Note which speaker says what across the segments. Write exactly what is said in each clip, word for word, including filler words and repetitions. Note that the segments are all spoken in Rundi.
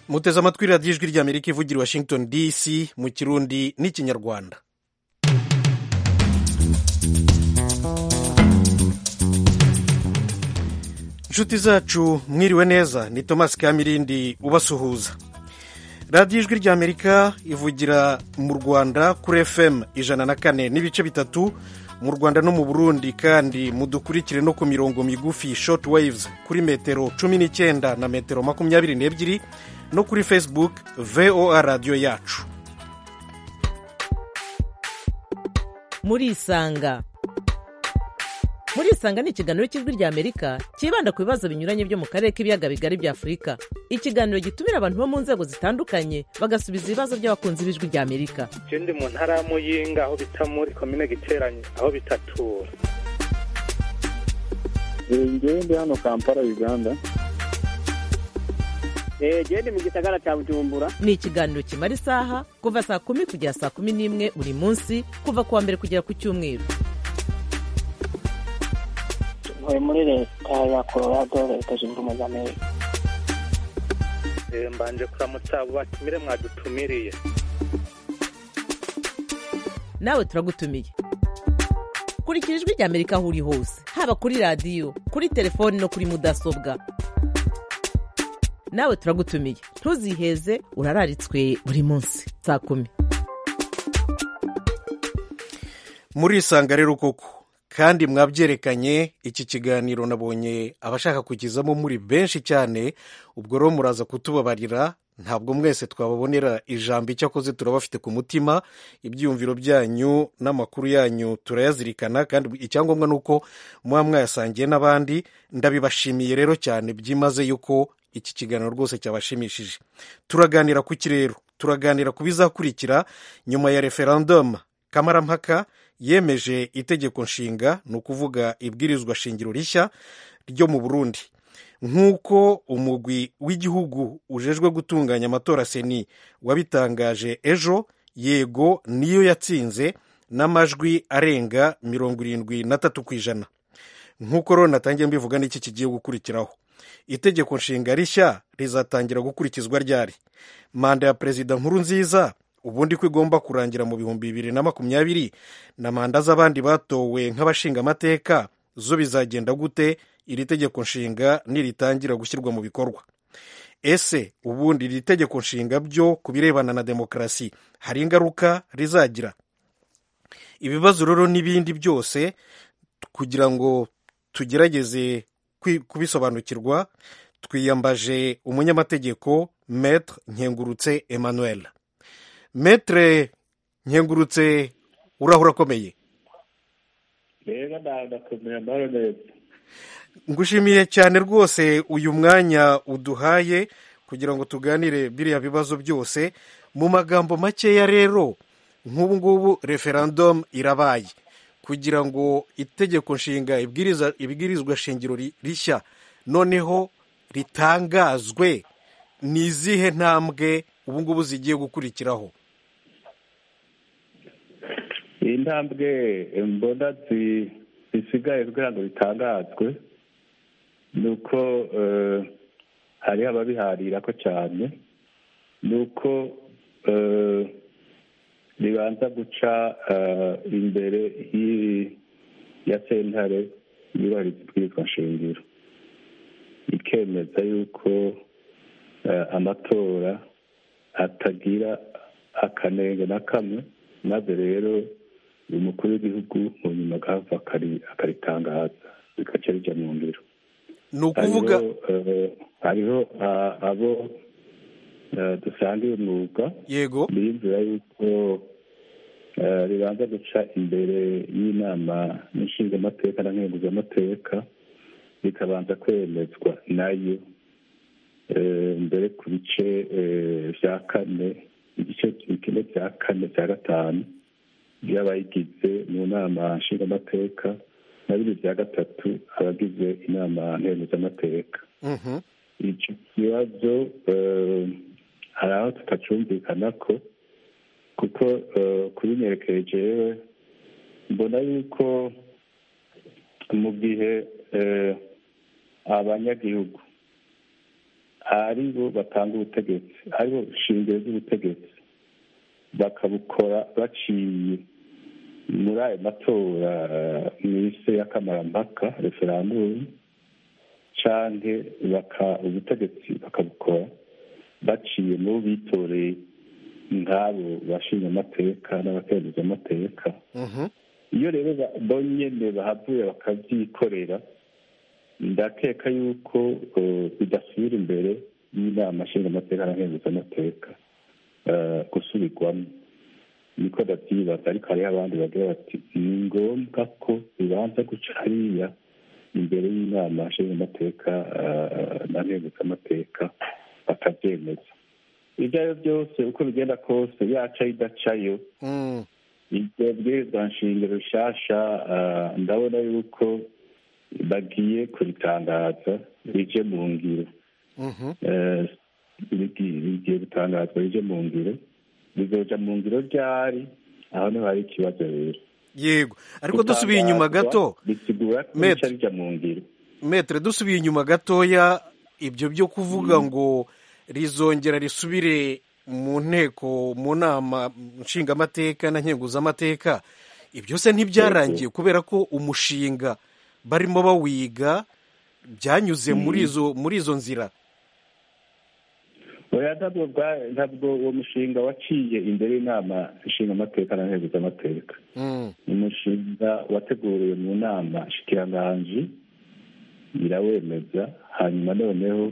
Speaker 1: muteze amatwi radiyo ijwi ry'amerika ivugira Washington D C mu kirundi n'ikinyarwanda. inshuti zacu mwiriwe neza, ni Thomas Kamirindi ubasuhuza. radiyo ijwi ry'amerika ivugira mu Rwanda kuri F M ijana na kane n'ibice bitatu, mu Rwanda no mu Burundi kandi mudukurikire no ku mirongo migufi short waves kuri metero cumi n'icyenda na metero makumyabiri n'ebyiri, no kuri Facebook V O A radiyo yacu.
Speaker 2: muri isanga muri isanga ni ikiganiro cy'ijwi ry'Amerika kibanda ku bibazo binyuranye byo mu karere k'ibiyaga bigari bya Afurika. Ikiganiro gitumira abantu bo mu nzego zitandukanye bagasubiza ibibazo by'abakunzi b'ijwi ry'Amerika.
Speaker 3: Je ndi mu ntara ya Muyinga aho bita muri commune Giteranye aho bitatura.
Speaker 4: Ngewe ndi hano Kampala Uganda.
Speaker 5: Eh je ndi mu gisagara cya Bujumbura.
Speaker 2: Ni ikiganiro kimara isaha kuva saa kumi kugera saa kumi n'imwe buri munsi kuva kuwa mbere kugera ku cyumweru.
Speaker 5: Ntuye muri leta ya Colorado, leta zunze ubumwe za Amerika.
Speaker 3: Eh mbanje kuramutsa abo batumire mwadutumiriye.
Speaker 2: Nawe turagutumiye. Kurikira ijwi ry'Amerika aho uri hose, haba kuri radiyo, kuri telefoni no kuri mudasobwa. Nawe turagutumiye, ntuziheze, urararitswe buri munsi saa kumi.
Speaker 1: muri isanga rero koko kandi mwabyerekanye iki kiganiro, nabonye abashaka kugizamo muri benshi cyane, ubwo rero muraza kutubabarira, ntabwo mwese twababonera ijambo. icyakoze turabafite ku mutima, ibyiyumviro byanyu n'amakuru yanyu turayazirikana, kandi icyangombwa ni uko muba mwayasangiye n'abandi. ndabibashimiye rero cyane byimaze yuko iki kiganiro rwose cyabashimishije. turaganira ku kirero, turaganira ku bizakurikira nyuma ya referendum kamarampaka yemeje itegeko nshinga, ni ukuvuga ibwirizwa shingiro rishya ryo mu Burundi. nk'uko umugwi w'igihugu ujejwe gutunganya amatora seni wabitangaje ejo, yego niyo yatsinze n'amajwi arenga mirongo irindwi na tatu ku ijana. nk'uko rero natangiye mbivuga, n'iki kigiye gukurikiraho. itegeko nshinga rishya rizatangira gukurikizwa ryari? manda ya perezida Nkurunziza ubundi ko igomba kurangira mu bihumbi bibiri na makumyabiri, na manda z'abandi batowe nk'abashinga amateka zo bizagenda gute iri tegeko nshinga niritangira gushyirwa mu bikorwa? ese ubundi iri tegeko nshinga byo ku birebana na demokarasi hari ingaruka rizagira? ibibazo rero n'ibindi byose, kugira ngo tugerageze kubisobanukirwa, twiyambaje umunyamategeko Maître Nkengurutse Emmanuel. Maître Nkengurutse, urahura akomeye?
Speaker 4: Rero ndakomeye amahoro neza.
Speaker 1: ngushimiye cyane rwose uyu mwanya uduhaye kugira ngo tuganire biriya bibazo byose. mu magambo makeya rero, nk'ubu ngubu referendum irabaye kugira ngo itegeko nshinga ibwiriza ibwirizwa shingiro rishya noneho ritangazwe, ni izihe ntambwe ubu ngubu zigiye gukurikiraho?
Speaker 4: iyi ntambwe mbona zisigaye kugira ngo bitangazwe ni uko hariho ababiharira ko cyane, ni uko ribanza guca imbere ya sentare yubahiriza ibwirizwa nshingiro, ikemeza yuko amatora atagira akanenge na kamwe, maze rero umukuru w'igihugu mu nyuma agahava akaritangaza bikaca bijya mu ngiro.
Speaker 1: ni ukuvuga
Speaker 4: hariho abo dusangiye umwuga,
Speaker 1: yego,
Speaker 4: biyumvira yuko ribanza guca imbere y'inama nshingamateka na nkenguzamateka, bikabanza kwemezwa nayo mbere ku bice bya kane, igice kimwe cya kane cya gatanu by'abayigize mu nama nshingamateka na bibiri bya gatatu abagize inama nkenguzamateka. icyo kibazo hari aho tutacumvikana ko, kuko kubinyerekeye jewe mbona yuko mu gihe abanyagihugu ari bo batanga ubutegetsi ari bo shingiro ry'ubutegetsi bakabukora baciye muri ayo matora mw'ise y'akamarampaka referandumu canke ubutegetsi bakabukora baciye mu bitoreye nk'abo bashinga amateka n'abakenguza amateka. Iyo rero bonyene bahavuye bakavyikorera ndakeka yuko bidasubira imbere y'inama nshinga amateka n'abakenguza amateka gusubirwamo. Niko ndavyibaza, ariko hariho abandi bagira bati ni ngombwa ko bibanza guca hariya imbere y'inama nshinga amateka n'abakenguza amateka bakavyemeza. Ibyo ari byo byose uko bigenda kose yaca idacayo ibyo bwirizwa nshingiro rishasha ndabona yuko bagiye kuritangaza rije mu ngiro. Bigiye gutangazwa rije mu ngiro, bizoja mu ngiro ryari, aho niho hari ikibazo rero.
Speaker 1: Yego, ariko dusubiye inyuma gato
Speaker 4: bisigura ko bica bija mu ngiro.
Speaker 1: Metre, dusubiye inyuma gatoya, ibyo byo kuvuga ngo rizongera risubire mu nteko mu nama nshingamateka na nkenguzamateka, ibyo se ntibyarangiye kubera ko umushinga barimo bawiga byanyuze muri izo muri izo nzira?
Speaker 4: Oya, ntabwo uwo mushinga waciye imbere y'inama nshingamateka na nkenguzamateka. Umushinga wateguriwe mu nama shikiranganji irawemeza, hanyuma noneho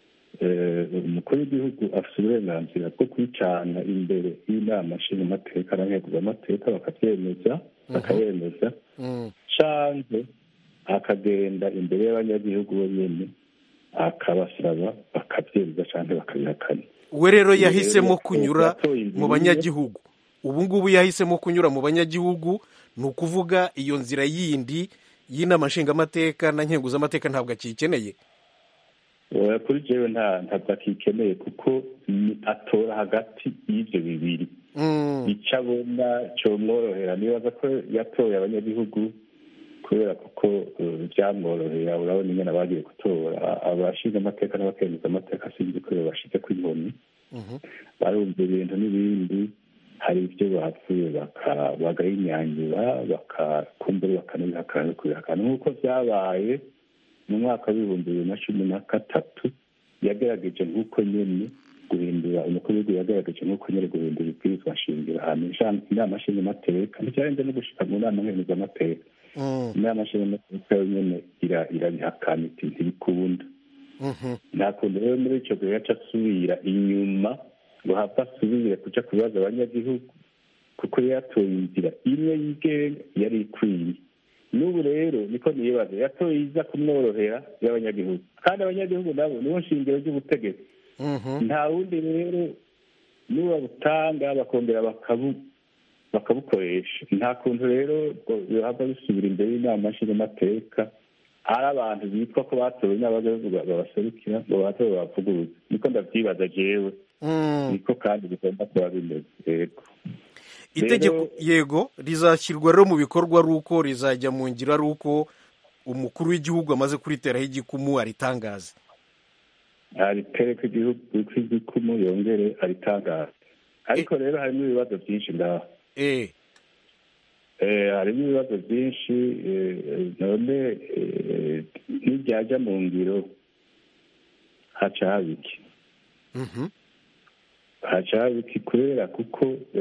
Speaker 4: umukuru w'igihugu afite uburenganzira bwo kwicana imbere y'inama nshingamateka na nkenguzamateka bakabyemeza bakayemeza, canke akagenda imbere y'abanyagihugu bonyene akabasaba bakabyemeza canke bakabihakana.
Speaker 1: We rero yahisemo kunyura mu banyagihugu. Ubu ngubu yahisemo kunyura mu banyagihugu, ni ukuvuga iyo nzira yindi y'inama nshingamateka na nkenguzamateka ntabwo akikeneye.
Speaker 4: Kuri jewe ntabwo akikeneye kuko atora hagati y'ivyo bibiri. Icyo abona comworohera, nibaza ko yatoye abanyagihugu kubera kuko byamworohera. Urabona ingene bagiye gutora abashinga amateka n'abakenguza amateka, sinzi ko bashize ku inkoni, barumva ibintu n'ibindi, hari ibyo bapfuye bagahinyanyura bakakumbura bakanabihakana kubihakana, nk'uko byabaye mu mwaka w'ibihumbi bibiri na cumi na gatatu. Yagerageje nk'uko nyene guhindura, umukuru w'igihugu yagerageje nk'uko nyene guhindura ibwirizwa nshingiro ahantu inama nshingamateka, ntivyarenze no gushika mu nama nkenguzamateka. Inama nshingamateka yonyene irabihakana iti ntibikunda. Nta kuntu rero muri ico gihe yaca asubira inyuma ngo hava asubire kuja kubibaza abanyagihugu, kuko yatoye inzira imwe yigenga yari ikwiye. N'ubu rero niko nibaza, yatoye iza kumworohera y'abanyagihugu, kandi abanyagihugu nabo nibo nshingiro ry'ubutegetsi. Nta wundi rero nibabutanga bakongera bakabukoresha. Nta kuntu rero bihava bisubira imbere y'inama nshingamateka ari abantu bitwa ko batowe n'abanyagihugu babaserukira ngo batowe babavuguruza. Niko ndavyibaza jewe, niko kandi bigomba kuba bimeze. Yego,
Speaker 1: itegeko yego rizashyirwa rero mu bikorwa ari uko rizajya mu ngiro ari uko umukuru w'igihugu amaze kuriteraho igikumu aritangaza.
Speaker 4: Aritereka igihugu kw'igikumu yongere aritangaza. Ariko rero harimo ibibazo byinshi ngaho.
Speaker 1: Eh.
Speaker 4: Eh, harimo ibibazo byinshi, none n'ibyajya mu ngiro haca habiki.
Speaker 1: Mhm.
Speaker 4: Haca habiki kubera kuko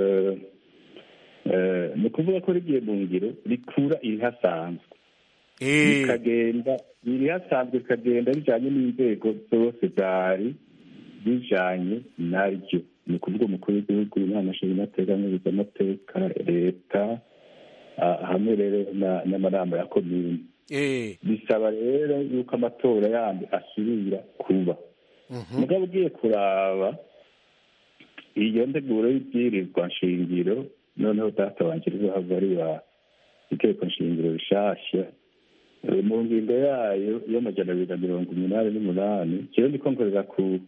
Speaker 4: ni ukuvuga ko rigiye mu ngiro rikura irihasanzwe, rikagenda irihasanzwe rikagenda rijanye n'inzego zose zari bijanye naryo. Ni ukuvuga umukuru w'igihugu, inama nshingamateka, nkenguzamateka, leta, hamwe rero n'amanama ya komine. Bisaba rero yuko amatora yandi asubira kuba. Mugabo ugiye kuraba iyo nteguro y'ibwirizwa nshingiro, noneho data wanje rizohava riba itegeko nshingiro rishasha mu ngingo yayo y'amajana abiri na mirongo umunani n'umunani. Jewe ndiko nkorera ku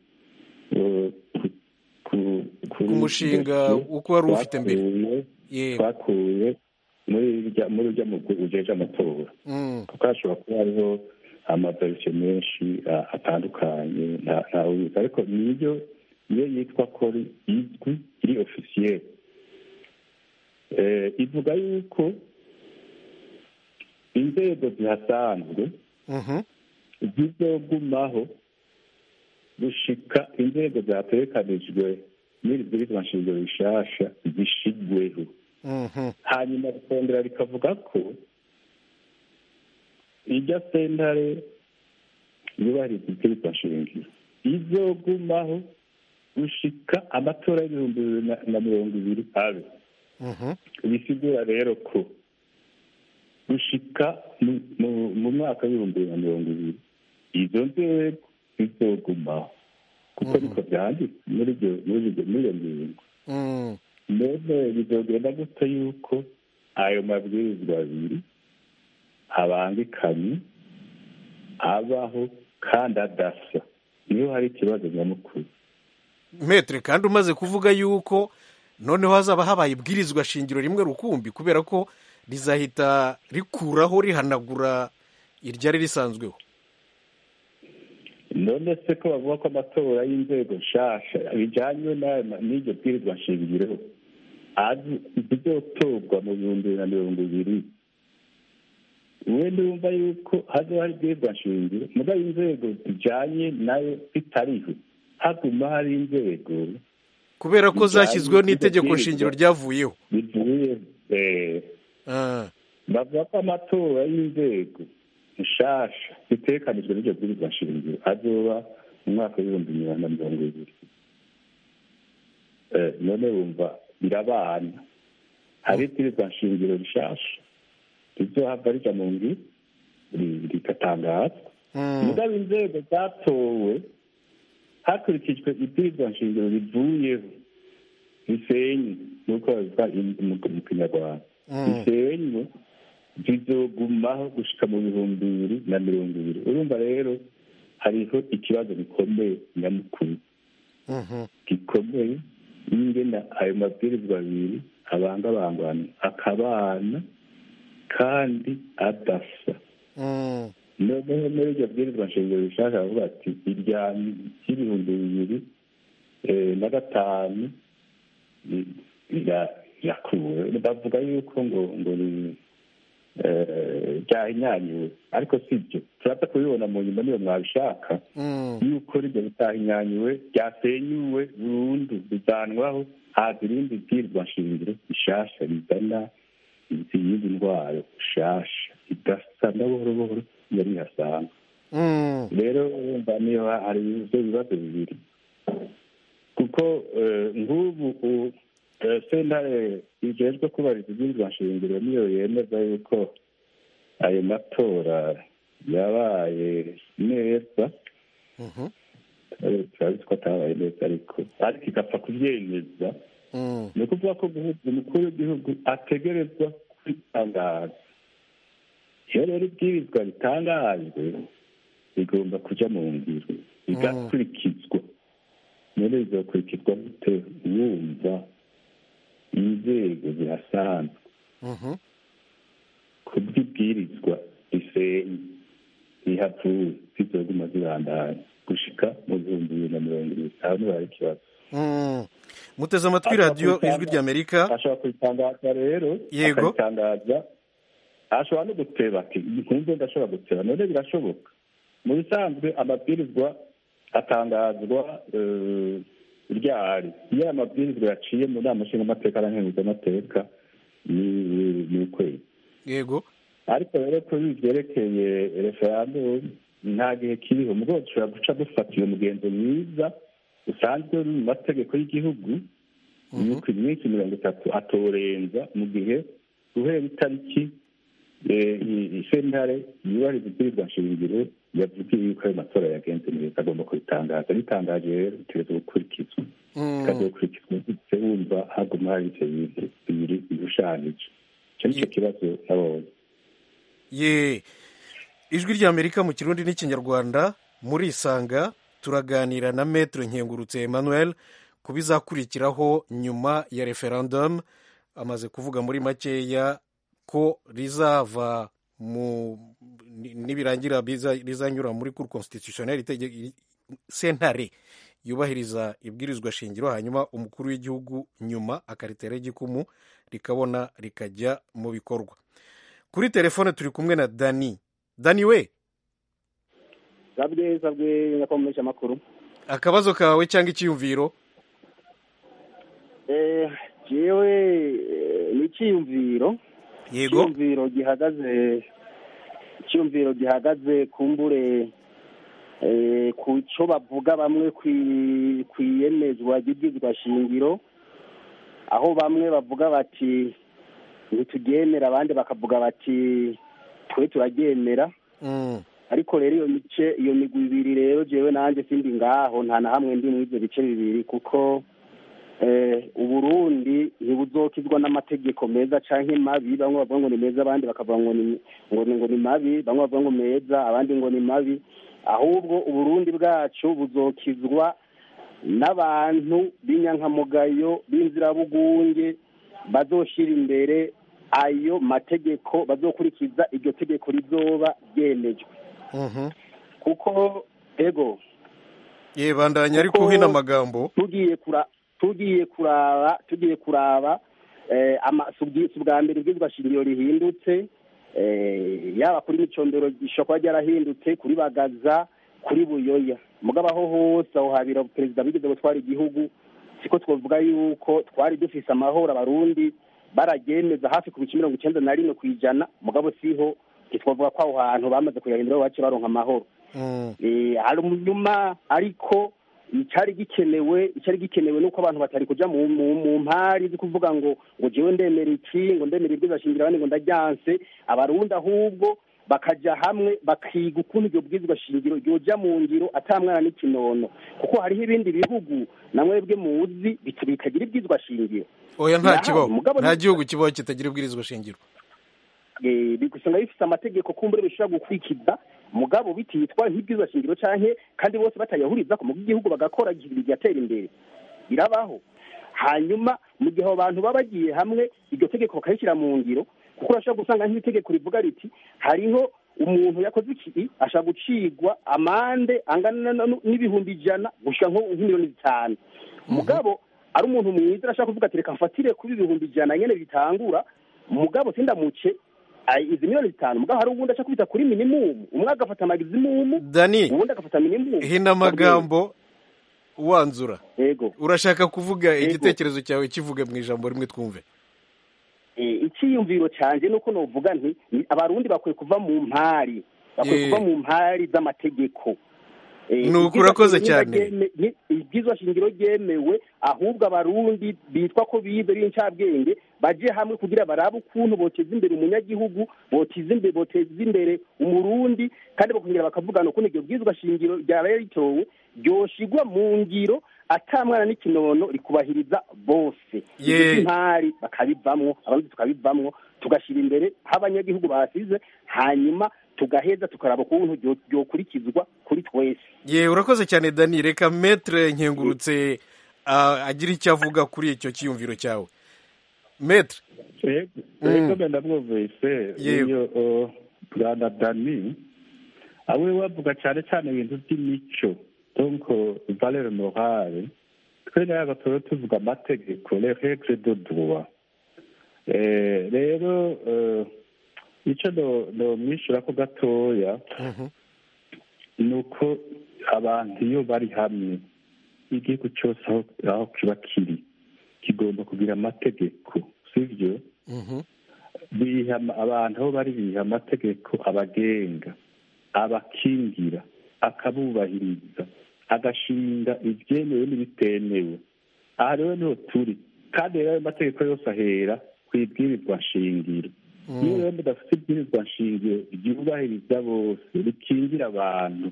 Speaker 1: ku mushinga uko wari ufite mbere
Speaker 4: twakuye muri urya mu ujeje amatora, kuko hashobora kuba hariho amaverisiyo menshi atandukanye ntawe ubizi, ariko niyo niyo yitwa ko izwi iri ofisiyeri. ivuga yuko inzego zihasanzwe zizogumaho gushika inzego zategekanijwe n'iri bwirizwa nshingiro rishasha zishigweho. hanyuma rikongera rikavuga ko irya sentare yubahiriza ibwirizwa nshingiro izogumaho gushika amatora y'ibihumbi bibiri na mirongo ibiri abe. bisigura rero ko gushika mu mwaka w'ibihumbi bibiri na mirongo ibiri izo nzego zizogumaho, kuko niko byanditse muri iyo ngingo. none bizogenda gute yuko ayo mabwirizwa abiri abangikanye abaho kandi adasa? niyo hari ikibazo nyamukuru.
Speaker 1: metere, kandi umaze kuvuga yuko noneho hazaba habaye ibwirizwa shingiro rimwe rukumbi, kubera ko rizahita rikuraho rihanagura iryari risanzweho.
Speaker 4: none se ko bavuga ko amatora y'inzego nshasha bijyanye n'iryo bwirizwa nshingiro zizotorwa mu bihumbi bibiri na mirongo ibiri, wenda wumva yuko hazoba hari ibwirizwa nshingiro mugabo inzego zijyanye nayo zitariho, haguma hari inzego
Speaker 1: kubera ko zashyizweho n'itegeko shingiro ryavuyeho
Speaker 4: bivuye. bavuga ko amatora y'inzego nshasha zitekanijwe n'iryo bwirizwa nshingiro azoba mu mwaka w'ibihumbi bibiri na mirongo ibiri. none wumva birabana, hari ibwirizwa nshingiro rishasha rizohava rija mu ngiro rigatangazwa, mugabo inzego zatowe hakurikijwe ibwirizwa nshingiro rivuyeho risenywe, nuko bavuga mu kinyarwanda risenywe, zizogumaho gushika mu bihumbi bibiri na mirongo ibiri. urumva rero hariho ikibazo gikomeye nyamukuru gikomeye n'ingene ayo mabwirizwa abiri abangabangwana akabana kandi adasa. noneho muri iryo bwirizwa nshingiro rishaka bavuga ati iry'ibihumbi bibiri na gatanu yakuwe, bavuga yuko ngo ngo ryahinyanyuwe, ariko si byo. turaza kubibona mu nyuma niyo mwabishaka yuko rijya ritahinyanyuwe, ryasenyuwe burundu, rizanwaho, haza irindi bwirizwa nshingiro rishasha rizana izindi ndwara nshasha idasa na buhoro buhoro yari ihasanga. rero wumva niyo hari ibyo bibazo bibiri, kuko nk'ubu sentare ijejwe kubahiriza ibwirizwa nshingiro niyo yemeza yuko ayo matora yabaye neza. turabizi ko atabaye neza, ariko ariko igapfa kubyemeza. ni ukuvuga ko umukuru w'igihugu ategerezwa kubitangaza. iyo rero ibwirizwa bitangajwe bigomba kujya mu ngiro bigakurikizwa. none bizakurikizwa gute wumva inzego zihasanzwe ku bw'ibwirizwa risenye rihavuye zizoguma zibandanya gushika mu bihumbi bibiri na mirongo ibiri? aho niho hari ikibazo.
Speaker 1: muteze amatwi radiyo ijwi ry'amerika.
Speaker 4: ashobora kubitangaza rero, akabitangaza ashobora no guteba ati nkumve ndashobora guteba. none birashoboka. mu bisanzwe amabwirizwa atangazwa ryari iyo aya mabwirizwa yaciye mu nama nshingamateka na nkenguzamateka ni ukwezi.
Speaker 1: yego.
Speaker 4: ariko rero kuri byerekeye referandumu nta gihe kiriho, mugabo dushobora guca dufata iyo mugenzo mwiza usanzwe uri mu mategeko y'igihugu, yuko iminsi mirongo itatu atorenza, mu gihe guhera itariki sentare yubahiriza ibwirizwa nshingiro yavugiye yuko ayo matora yagenze neza agomba kubitangaza. bitangaje rero bitegerezwa gukurikizwa, bikazokurikizwa ndetse wumva haguma hari ivyo bintu bibiri birushanije. icyo nicyo kibazo nabonye.
Speaker 1: ye ijwi ry'amerika mu kirundi n'ikinyarwanda murisanga turaganira na Maître Nkengurutse Emmanuel ku bizakurikiraho nyuma ya referendum. amaze kuvuga muri makeya ko rizava nibirangira bizanyura muri cour constitutionnelle sentare yubahiriza ibwirizwa shingiro, hanyuma umukuru w'igihugu nyuma akaritera igikumu rikabona rikajya mu bikorwa. Kuri telefone turi kumwe na Dani. Dani we
Speaker 6: zabwe zabwe nyakomeje makuru.
Speaker 1: Akabazo kawe cyangwa icyiyumviro?
Speaker 6: Eh jewe ni icyiyumviro.
Speaker 1: Yego.
Speaker 6: Icyiyumviro gihagaze icyiyumviro gihagaze kumbure eh ku cyo bavuga bamwe kwiyemezwa gigizwa shingiro, aho bamwe bavuga bati ntitugemera, abandi bakavuga bati twe turagemera.
Speaker 1: Mm.
Speaker 6: Ariko rero iyo mice iyo migwi ibiri rero jewe nanje sindi ngaho, nta na hamwe ndi mu ivyo bice bibiri, kuko eh Uburundi ntibuzokizwa n'amategeko meza canke mabi. Bamwe bavuga ngo ni meza, abandi bakavuga ngo ni ngo ni ngo ni mabi. Bamwe bavuga ngo meza, abandi ngo ni mabi. Ahubwo Uburundi bwacu buzokizwa n'abantu b'inyankamugayo b'inzirabugunge bazoshira imbere ayo mategeko, bazokurikiza iryo tegeko rizoba ryemejwe.
Speaker 1: Mhm.
Speaker 6: Kuko ego
Speaker 1: ye bandanya ariko uhina amagambo
Speaker 6: tugiye kura tugiye kuraba tugiye kuraba eh amasubwi bwa mbere bwizwa shingiro rihindutse, eh yaba kuri Micondero gishokwa ryarahindutse, kuri Bagaza, kuri Buyoya. Mugaba ho hose aho habira perezida bigeze gutwara igihugu, siko twovuga yuko twari dufise amahoro, abarundi baragemeza hafi ku mirongo icyenda na rimwe kwijana. Mugabo siho twovuga ko aho hantu bamaze kuyahindura bace baronka amahoro.
Speaker 1: Mm.
Speaker 6: Eh hari umunyuma, ariko icyari gikenewe icyari gikenewe nuko abantu batari kuja mu mu mpari zo kuvuga ngo ngo jewe ndemera iki, ngo ndemera ibyo shingira, abandi ngo ndajyanse. Abarundi ahubwo bakaja hamwe bakiga ukuntu ibyo bwizwa shingiro ryoja mu ngiro atamwana n'ikinono, kuko hariho ibindi bihugu namwebwe muzi bitagira ibwizwa shingiro.
Speaker 1: Oya nta kibaho, nta gihugu kibaho kitagira ibwirizwa shingiro.
Speaker 6: Eh bigusanga bifite amategeko kumbure bishobora gukwikiza, mugabo bititwa nk'ibwizwa shingiro canke kandi bose batayahuriza ko mu gihugu bagakora igihe cyatera imbere birabaho. Hanyuma mu gihe abantu babagiye hamwe iryo tegeko bakayishyira mu ngiro, kuko urashobora gusanga nk'itegeko rivuga riti hariho umuntu yakoze iki ashaka gucigwa amande angana n'ibihumbi ijana gushika nko nk'imiliyoni zitanu. Mugabo ari umuntu mwiza arashaka kuvuga ati reka mfatire kuri ibihumbi ijana nyene bitangura, mugabo sindamuce izi miliyoni zitanu. Mugabo hari ubundi ashaka kubita kuri minimum, umwe agafata maximum, ubundi agafata minimum.
Speaker 1: Hina magambo wanzura.
Speaker 6: Yego.
Speaker 1: Urashaka kuvuga igitekerezo cyawe kivuge mu ijambo rimwe twumve.
Speaker 6: Eh icyiyumviro cyanje nuko novuga nti abarundi bakwiye kuva mu mpari, bakwiye kuva mu mpari z'amategeko.
Speaker 1: Nuko urakoze cyane.
Speaker 6: Ibwizwa shingiro ryemewe, ahubwo abarundi bitwa ko bize b'incabwenge baje hamwe kugira barabe ukuntu boteza imbere umunyagihugu, boteza imbere boteza imbere umurundi, kandi bakongera bakavugana ukuntu iryo bwizwa shingiro ryabaye ritowe ryoshigwa mu ngiro atamwana n'ikinono rikubahiriza bose. Intari bakabivamwo, abandi tukabivamwo, tugashira imbere abanyagihugu basize, hanyuma tugaheza tukaraba ukuntu byokurikizwa kuri twese.
Speaker 1: Ye urakoze cyane Dani. Reka Maître Nkengurutse uh, agira icyo avuga kuri icyo cyiyumviro cyawe. Maître
Speaker 4: yego benda mwumvise iyo bwana Dani awe wavuga cyane cyane ibintu by'imico, donc valeur morale. Twe nayo turo tuvuga amategeko, les règles de droit. Eh rero uh, icyo no mwishura ko gatoya nuko abantu iyo bari hamwe, igihugu cyose aho kiba kiri kigomba kugira amategeko, sivyo? biha abantu aho bari biha amategeko abagenga, abakingira, akabubahiriza, agashinga ibyemewe n'ibitemewe. Aha rero niho turi, kandi rero ayo mategeko yose ahera kwibwirizwa shingiro. Iyo rero mudafite ibwirizwa shingiro ryubahiriza bose, rikingira abantu,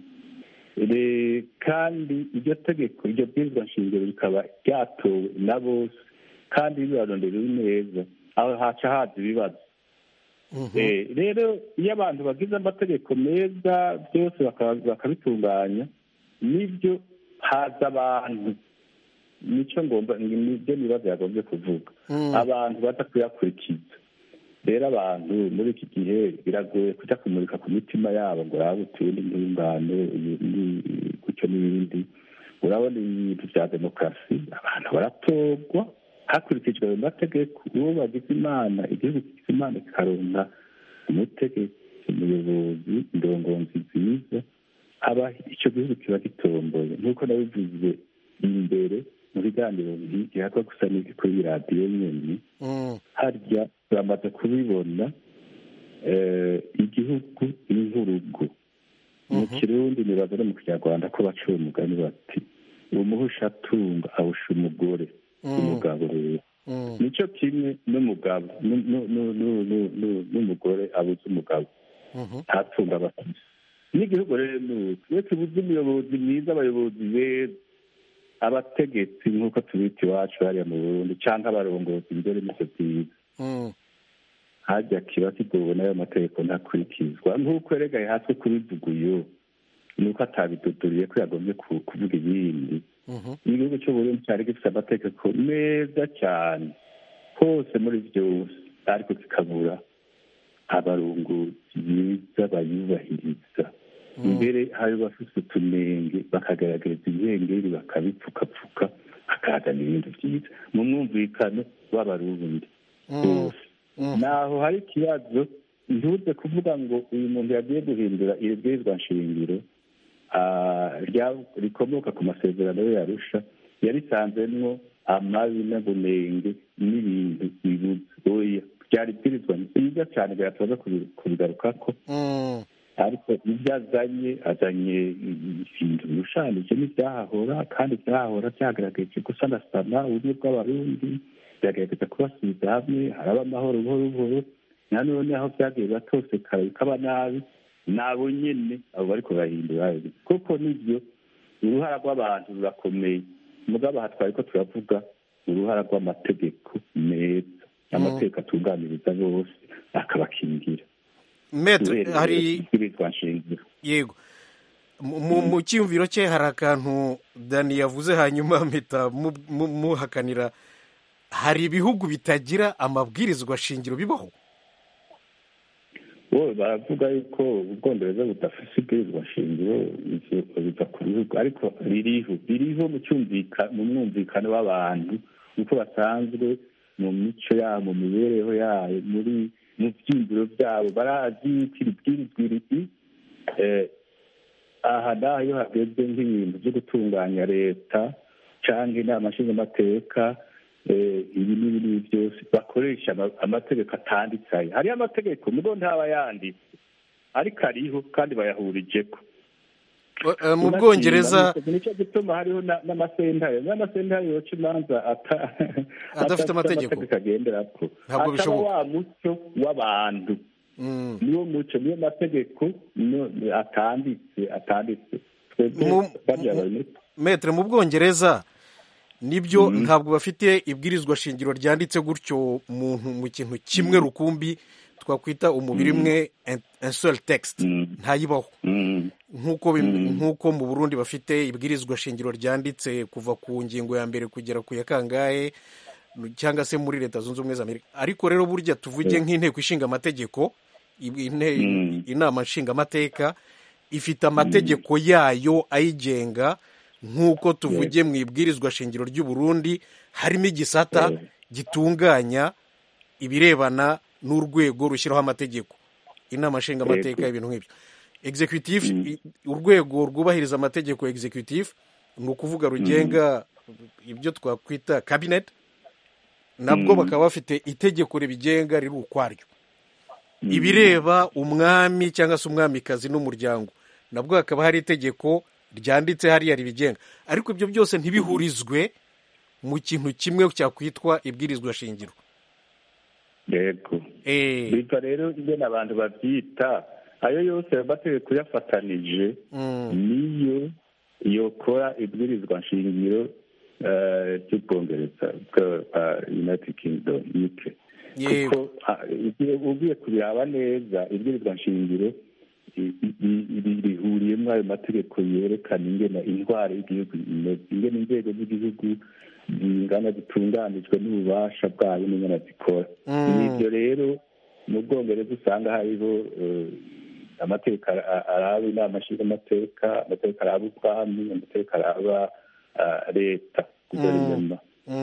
Speaker 4: kandi iryo tegeko iryo bwirizwa shingiro rikaba ryatowe na bose kandi bibarondera neza, aho haca haza ibibazo. Rero iyo abantu bagize amategeko meza byose bakabitunganya, nibyo haza abantu, nicyo ngomba nibyo nibaza yagombye kuvuga, abantu baza kuyakurikiza. rero abantu muri iki gihe biragoye kujya kumurika ku mitima yabo ngo urabe utundi ntungane gutyo n'ibindi. urabona ibintu bya demokarasi abantu baratorwa hakurikijwe ayo mategeko. uwo bagize imana igihugu kigize imana kikaronka umutegetsi umuyobozi indongozi nziza aba icyo gihugu kiba gitomboye nk'uko nabivuze imbere mu biganiro bihabwa gusa n'iki kuri radiyo nyine harya turamaze kubibona igihugu ni nk'urugo mu kirundi nibaza no mu kinyarwanda ko baca uwo mugani bati umuhusha atunga awusha umugore umugabo rero nicyo kimwe n'umugabo n'umugore abuze umugabo ntatunga abatutsi n'igihugu rero nuko iyo tubuze umuyobozi mwiza abayobozi beza abategetsi nk'uko tubita iwacu hariya mu Burundi cyangwa abarongozi mbere n'icyo byiza hajya kiba kigowe n'ayo mategeko ntakurikizwa nk'uko yeregaye hasi kubivuga uyu nuko atabiduduriye ko yagombye kuvuga ibindi. igihugu cy'uburundi cyari gifite amategeko meza cyane hose muri byose ariko kikabura abarongozi beza bayubahiriza. mbere hari bafite utunenge bakagaragariza ibihengeri bakabipfukapfuka bakazana ibintu byiza mu mwumvikano w'abarundi bose. naho hari ikibazo ntuze kuvuga ngo uyu muntu yagiye guhindura iri bwirizwa nshingiro rikomoka ku masezerano yo yarusha yarisanzemwo amabi n'ubunenge n'ibintu bibuze. oya byari bwirizwa byiza cyane biratubaza kubigarukako ariko ibyo azanye azanye ibintu birushanije n'ibyahahora kandi ibyahahora byagaragaje gusanasana uburyo bw'abarundi byagaragaza kubasubiza hamwe haraba amahoro buhoro buhoro. na none aho byagiye batosekara bikaba nabi nabo nyene abo bariko bahindura kuko nivyo uruhara rw'abantu rurakomeye. mugabo aha twariko turavuga uruhara rw'amategeko meza amategeko atunganiriza bose akabakingira.
Speaker 1: Metre hari yego mu cyumviro cye hari akantu Dani yavuze hanyuma mpita muhakanira. hari ibihugu bitagira amabwirizwa shingiro bibaho?
Speaker 4: bo baravuga yuko ubwongereza budafite ibwirizwa shingiro biva ku bihugu ariko ririho biriho mu cyumvikano mu mwumvikano w'abantu uko basanzwe mu mico yabo mu mibereho yayo muri mu byiyumviro byabo barazi yuko ibibwirizwa iri aha naho iyo hageze nk'ibintu byo gutunganya leta cyangwa inama nshingamateka ibi n'ibi byose bakoresha amategeko atanditse. hariyo amategeko mugo ntaba yanditse ariko ariho kandi bayahurijeko.
Speaker 1: mu bwongereza
Speaker 4: nicyo gituma hariho n'amasentare n'amasentare yoca imanza
Speaker 1: adafite amategeko
Speaker 4: agenderako
Speaker 1: ntabwo bishoboka.
Speaker 4: wa muco w'abantu niwo muco niyo mategeko atanditse atanditse
Speaker 1: metre mu bwongereza nibyo ntabwo bafite ibwirizwa shingiro ryanditse gutyo umuntu mu kintu kimwe rukumbi twakwita umubiri umwe un seul texte ntayibaho nk'uko nk'uko mu Burundi bafite ibwirizwa shingiro ryanditse kuva ku ngingo ya mbere kugera ku ya kangahe cyangwa se muri leta zunze ubumwe za Amerika. ariko rero burya tuvuge nk'inteko ishinga amategeko inama nshingamateka ifite amategeko yayo ayigenga nk'uko tuvuge mu ibwirizwa shingiro ry'u Burundi harimo igisata gitunganya ibirebana n'urwego rushyiraho amategeko inama nshingamateka ibintu nk'ibyo. executive urwego rwubahiriza amategeko executive ni ukuvuga rugenga ibyo twakwita cabinet nabwo bakaba bafite itegeko ribigenga riri ukwaryo. ibireba umwami cyangwa se umwamikazi n'umuryango nabwo hakaba hari itegeko ryanditse hariya ribigenga ariko ibyo byose ntibihurizwe mu kintu kimwe cyakwitwa ibwirizwa shingiro.
Speaker 4: yego biva rero ingene abantu babyita ayo yose amategeko yafatanije niyo yokora ibwirizwa shingiro ry'ubwongereza bwa United Kingdom U K kuko ugiye kubiraba neza ibwirizwa nshingiro bihuriyemo ayo mategeko yerekana ingene indwara y'igihugu imeze ingene inzego z'igihugu zingana zitunganijwe n'ububasha bwayo n'ingene zikora. nibyo rero mu bwongereza usanga hariho amategeko araba inama nshingamateka, amategeko araba ubwami, amategeko araba leta guverinoma.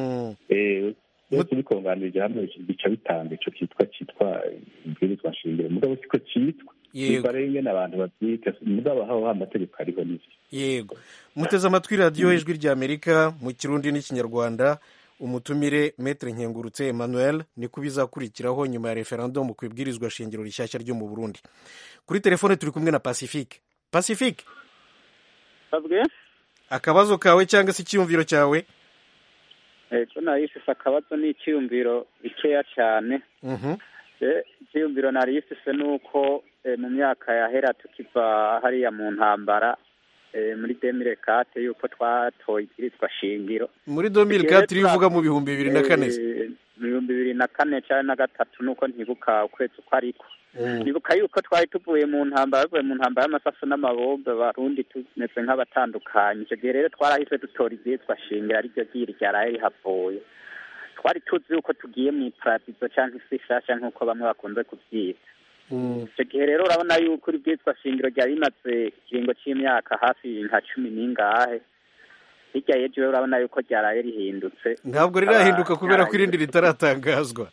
Speaker 4: byose bikunganirije hamwe bica bitanga ico cyitwa cyitwa ibwirizwa nshingiro mugabo siko cyitwa
Speaker 1: yego
Speaker 4: barenge n'abantu babyita mugabo aho amategeko ariho n'ivyo.
Speaker 1: Yego muteze amatwi radiyo ijwi ry'Amerika mu Kirundi n'Ikinyarwanda. Umutumire Maître Nkengurutse Emmanuel ni kubizakurikiraho nyuma ya referendum ku ibwirizwa shingiro rishyashya ryo mu Burundi. Kuri telefone turi kumwe na Pacifique. Pacifique,
Speaker 7: Sabwe
Speaker 1: akabazo kawe cyangwa se icyumviro cyawe?
Speaker 7: Eh tuna yifise akabazo n'icyumviro bikeya cyane.
Speaker 1: Mhm.
Speaker 7: Eh icyumviro nari yifise nuko eh, mu myaka yahera tukiva hariya mu ntambara eh, muri deux mille quatre yuko twatoye ibwirizwa shingiro.
Speaker 1: Muri deux mille quatre bivuga mu bihumbi bibiri na kane.
Speaker 7: Mu bihumbi bibiri na kane cyane na gatatu nuko ntibuka ukwezi uko ariko. Nibuka yuko twari tuvuye mu ntambara bavuye mu ntambara y'amasasu n'amabombe barundi tumeze nk'abatandukanye. Icyo gihe rero twarahise dutora ibyitwa shingiro ariryo ryiri ryaraye rihavuye. Twari tuzi yuko tugiye mu iparadizo cyangwa isi shasha nk'uko bamwe bakunze kubyita. Icyo gihe rero urabona yuko ibyitwa shingiro ryari rimaze ikiringo cy'imyaka hafi nka cumi n'ingahe. Hirya y'ejo rero urabona yuko ryaraye rihindutse.
Speaker 1: Ntabwo rirahinduka kubera ko irindi ritaratangazwa.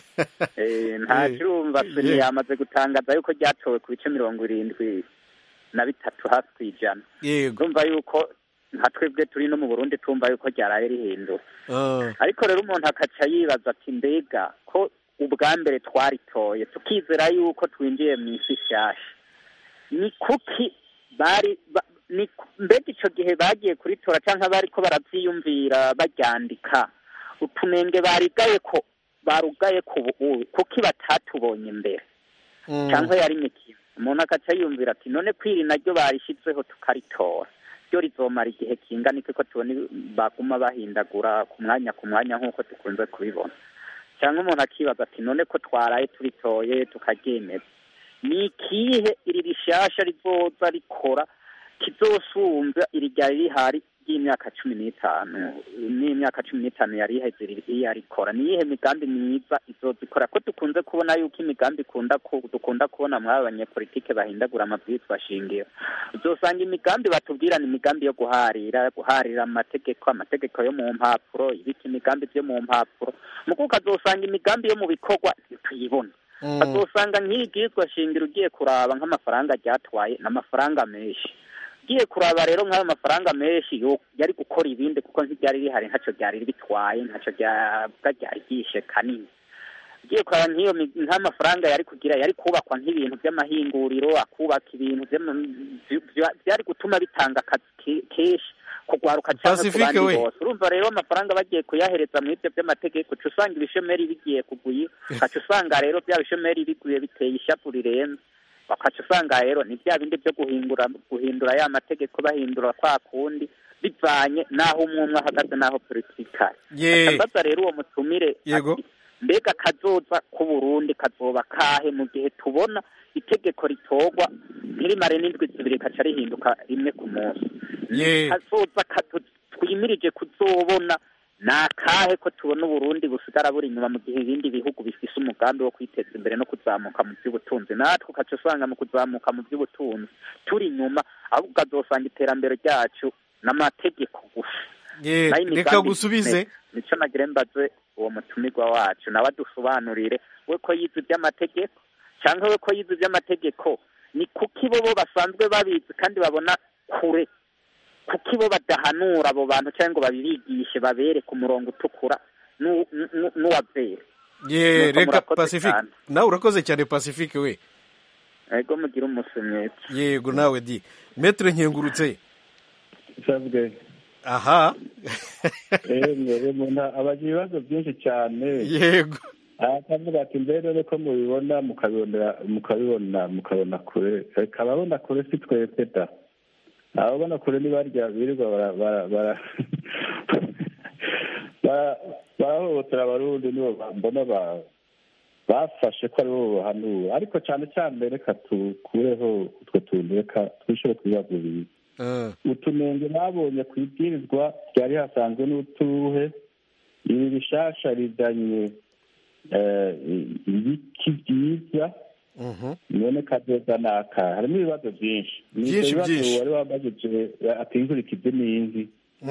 Speaker 7: Eh nta kirumva seni yamaze gutangaza yuko ryatowe ku bice mirongo irindwi na bitatu hafi kwijana.
Speaker 1: Yego.
Speaker 7: Urumva yuko nka twebwe turi no mu Burundi tumva yuko ryaraye rihinduka.
Speaker 1: Ah.
Speaker 7: Ariko rero umuntu akaca yibaza ati mbega ko ubwa mbere twaritoye tukizera yuko twinjiye mu isi shasha. Ni kuki bari ba, ni mbega ico gihe bagiye kuritora canka bari ko baravyiyumvira baryandika utunenge barigaye ko barugaye ku ubu kuki batatubonye imbere cyangwa yari miki umuntu akaca yumvira ati none kwiri naryo barishizeho tukaritora ryo rizomara igihe kingana iki ko tubona baguma bahindagura ku mwanya ku mwanya nk'uko tukunze kubibona cyangwa umuntu akibaza ati none ko twaraye turitoye tukaryemeza ni ikihe iri rishasha rizoza rikora kizosumva iri ryari rihari y'imyaka cumi n'itanu n'imyaka cumi n'itanu yari iheze yarikora ni iyihe migambi myiza izozikora ko dukunze kubona yuko imigambi ikunda dukunda kubona muri abanyepolitike bahindagura amabwiriza shingiro uzosanga imigambi batubwira ni imigambi yo guharira guharira amategeko amategeko yo mu mpapuro ibiki imigambi byo mu mpapuro muko ukazosanga imigambi yo mu bikorwa tuyibona azosanga nk'ibwirizwa shingiro ugiye kuraba nk'amafaranga ryatwaye n'amafaranga menshi giye kuraba rero nk'ayo mafaranga menshi yo yari gukora ibindi kuko ntibyari bihari ntaco byari bitwaye ntaco byari gishe kanini giye kuraba nk'iyo nk'amafaranga yari kugira yari kubakwa nk'ibintu by'amahinguriro akubaka ibintu byari gutuma bitanga akazi keshi kugwaruka cyangwa kubandi bose urumva rero amafaranga bagiye kuyahereza mu ibyo by'amategeko cusanga ibishomeri bigiye kuguye kacu usanga rero bya bishomeri biguye biteye ishapu rirenze bakaca usanga rero ni bya bindi byo guhindura guhindura ya mategeko bahindura kwa kundi bivanye naho umwe ahagaze naho politika akabaza rero uwo mutumire mbega kazoza ku Burundi kazoba kahe mu gihe tubona itegeko ritogwa ntirimare n'indwi zibiri kaca rihinduka rimwe ku munsi kazoza twimirije kuzobona nakahe ko tubona Burundi busigara buri inyuma mu gihe ibindi bihugu bifise umugambi wo kwiteza imbere no kuzamuka mu by'ubutunzi natwe ukaca usanga mu kuzamuka mu by'ubutunzi turi inyuma ahubwo ukazosanga iterambere ryacu n'amategeko gusa
Speaker 1: reka gusubize
Speaker 7: nico nagire mbaze uwo mutumirwa wacu nawe adusobanurire we ko yize iby'amategeko cyangwa we ko yize iby'amategeko ni kuki bo bo basanzwe babizi kandi babona kure kuki bo badahanura abo bantu cyangwa ngo babibigishe babere ku murongo utukura n'uwavere
Speaker 1: ye reka Pacifique nawe urakoze cyane Pacifique we
Speaker 7: ego mugira umunsi mwiza
Speaker 1: yego nawe di Maître Nkengurutse
Speaker 4: sabwe
Speaker 1: aha
Speaker 4: eh mwere muna abagira ibibazo byinshi cyane
Speaker 1: yego
Speaker 4: akavuga ati mbere ko mubibona mukabibona mukabibona mukabona kure kababona kure si twese da ababona kure ni barya birirwa barahohotera abarundi nibo mbona bafashe ko aribo bahanura ariko cyane cyane reka tukureho utwo tuntu reka twishore ku bibazo bibiri utunenge babonye ku ibwirizwa ryari hasanzwe n'utuhe ibi bishasha rizanye ibiki byiza none kazoza naka harimo ibibazo byinshi
Speaker 1: byinshi byinshi
Speaker 4: wari wabajije ati inkurikizi n'inzi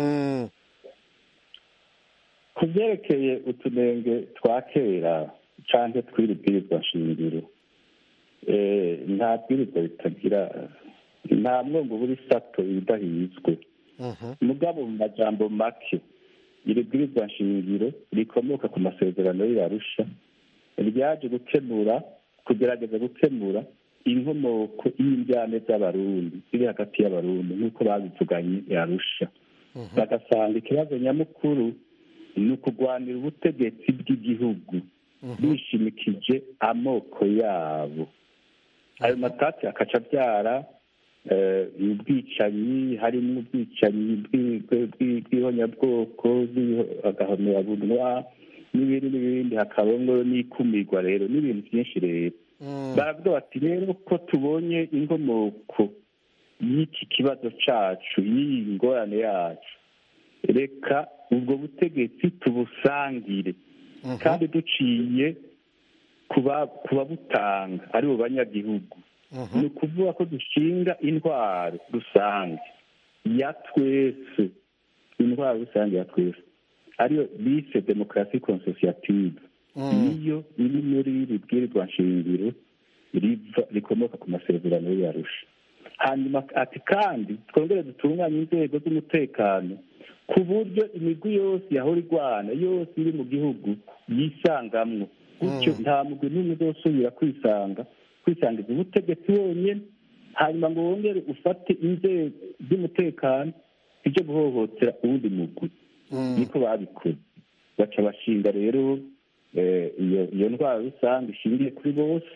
Speaker 4: ku byerekeye utunenge twa kera cyangwa tw'iri bwirizwa shingiro nta bwirizwa bitagira nta mwongo buri sato ibidahizwe mugabo mu majambo make iri bwirizwa nshingiro rikomoka ku masezerano y'Arusha ryaje gukemura kugerageza gukemura inkomoko y'indyane z'abarundi ziri hagati y'abarundi nk'uko babivuganye Arusha bagasanga ikibazo nyamukuru ni ukugwanira ubutegetsi bw'igihugu bishimikije amoko yabo ayo matati akaca abyara ubwicanyi harimo ubwicanyi bw'ihonyabwoko agahomerabunwa n'ibindi n'ibindi hakabamo n'ikumirwa rero n'ibintu byinshi rero baravuga bati rero ko tubonye inkomoko y'iki kibazo cacu y'iyi ngorane yacu reka ubwo butegetsi tubusangire kandi duciye ku babutanga ari bo banyagihugu ni ukuvuga ko dushinga intwaro rusange ya twese intwaro rusange ya twese ariyo bise demokarasi konsosiyative niyo iri muri iri bwirizwa nshingiro rikomoka ku masezerano y'Arusha hanyuma ati kandi twongere dutunganye inzego z'umutekano ku buryo imigwi yose yahora igwana yose iri mu gihugu yisangamwo gutyo nta mugwi n'umwe uzosubira kwisanga kwisangiza ubutegetsi wonyine hanyuma ngo wongere ufate inzego z'umutekano ijye guhohotera uwundi mugwi niko babikoze baca bashinga rero iyo ndwara rusange ishingiye kuri bose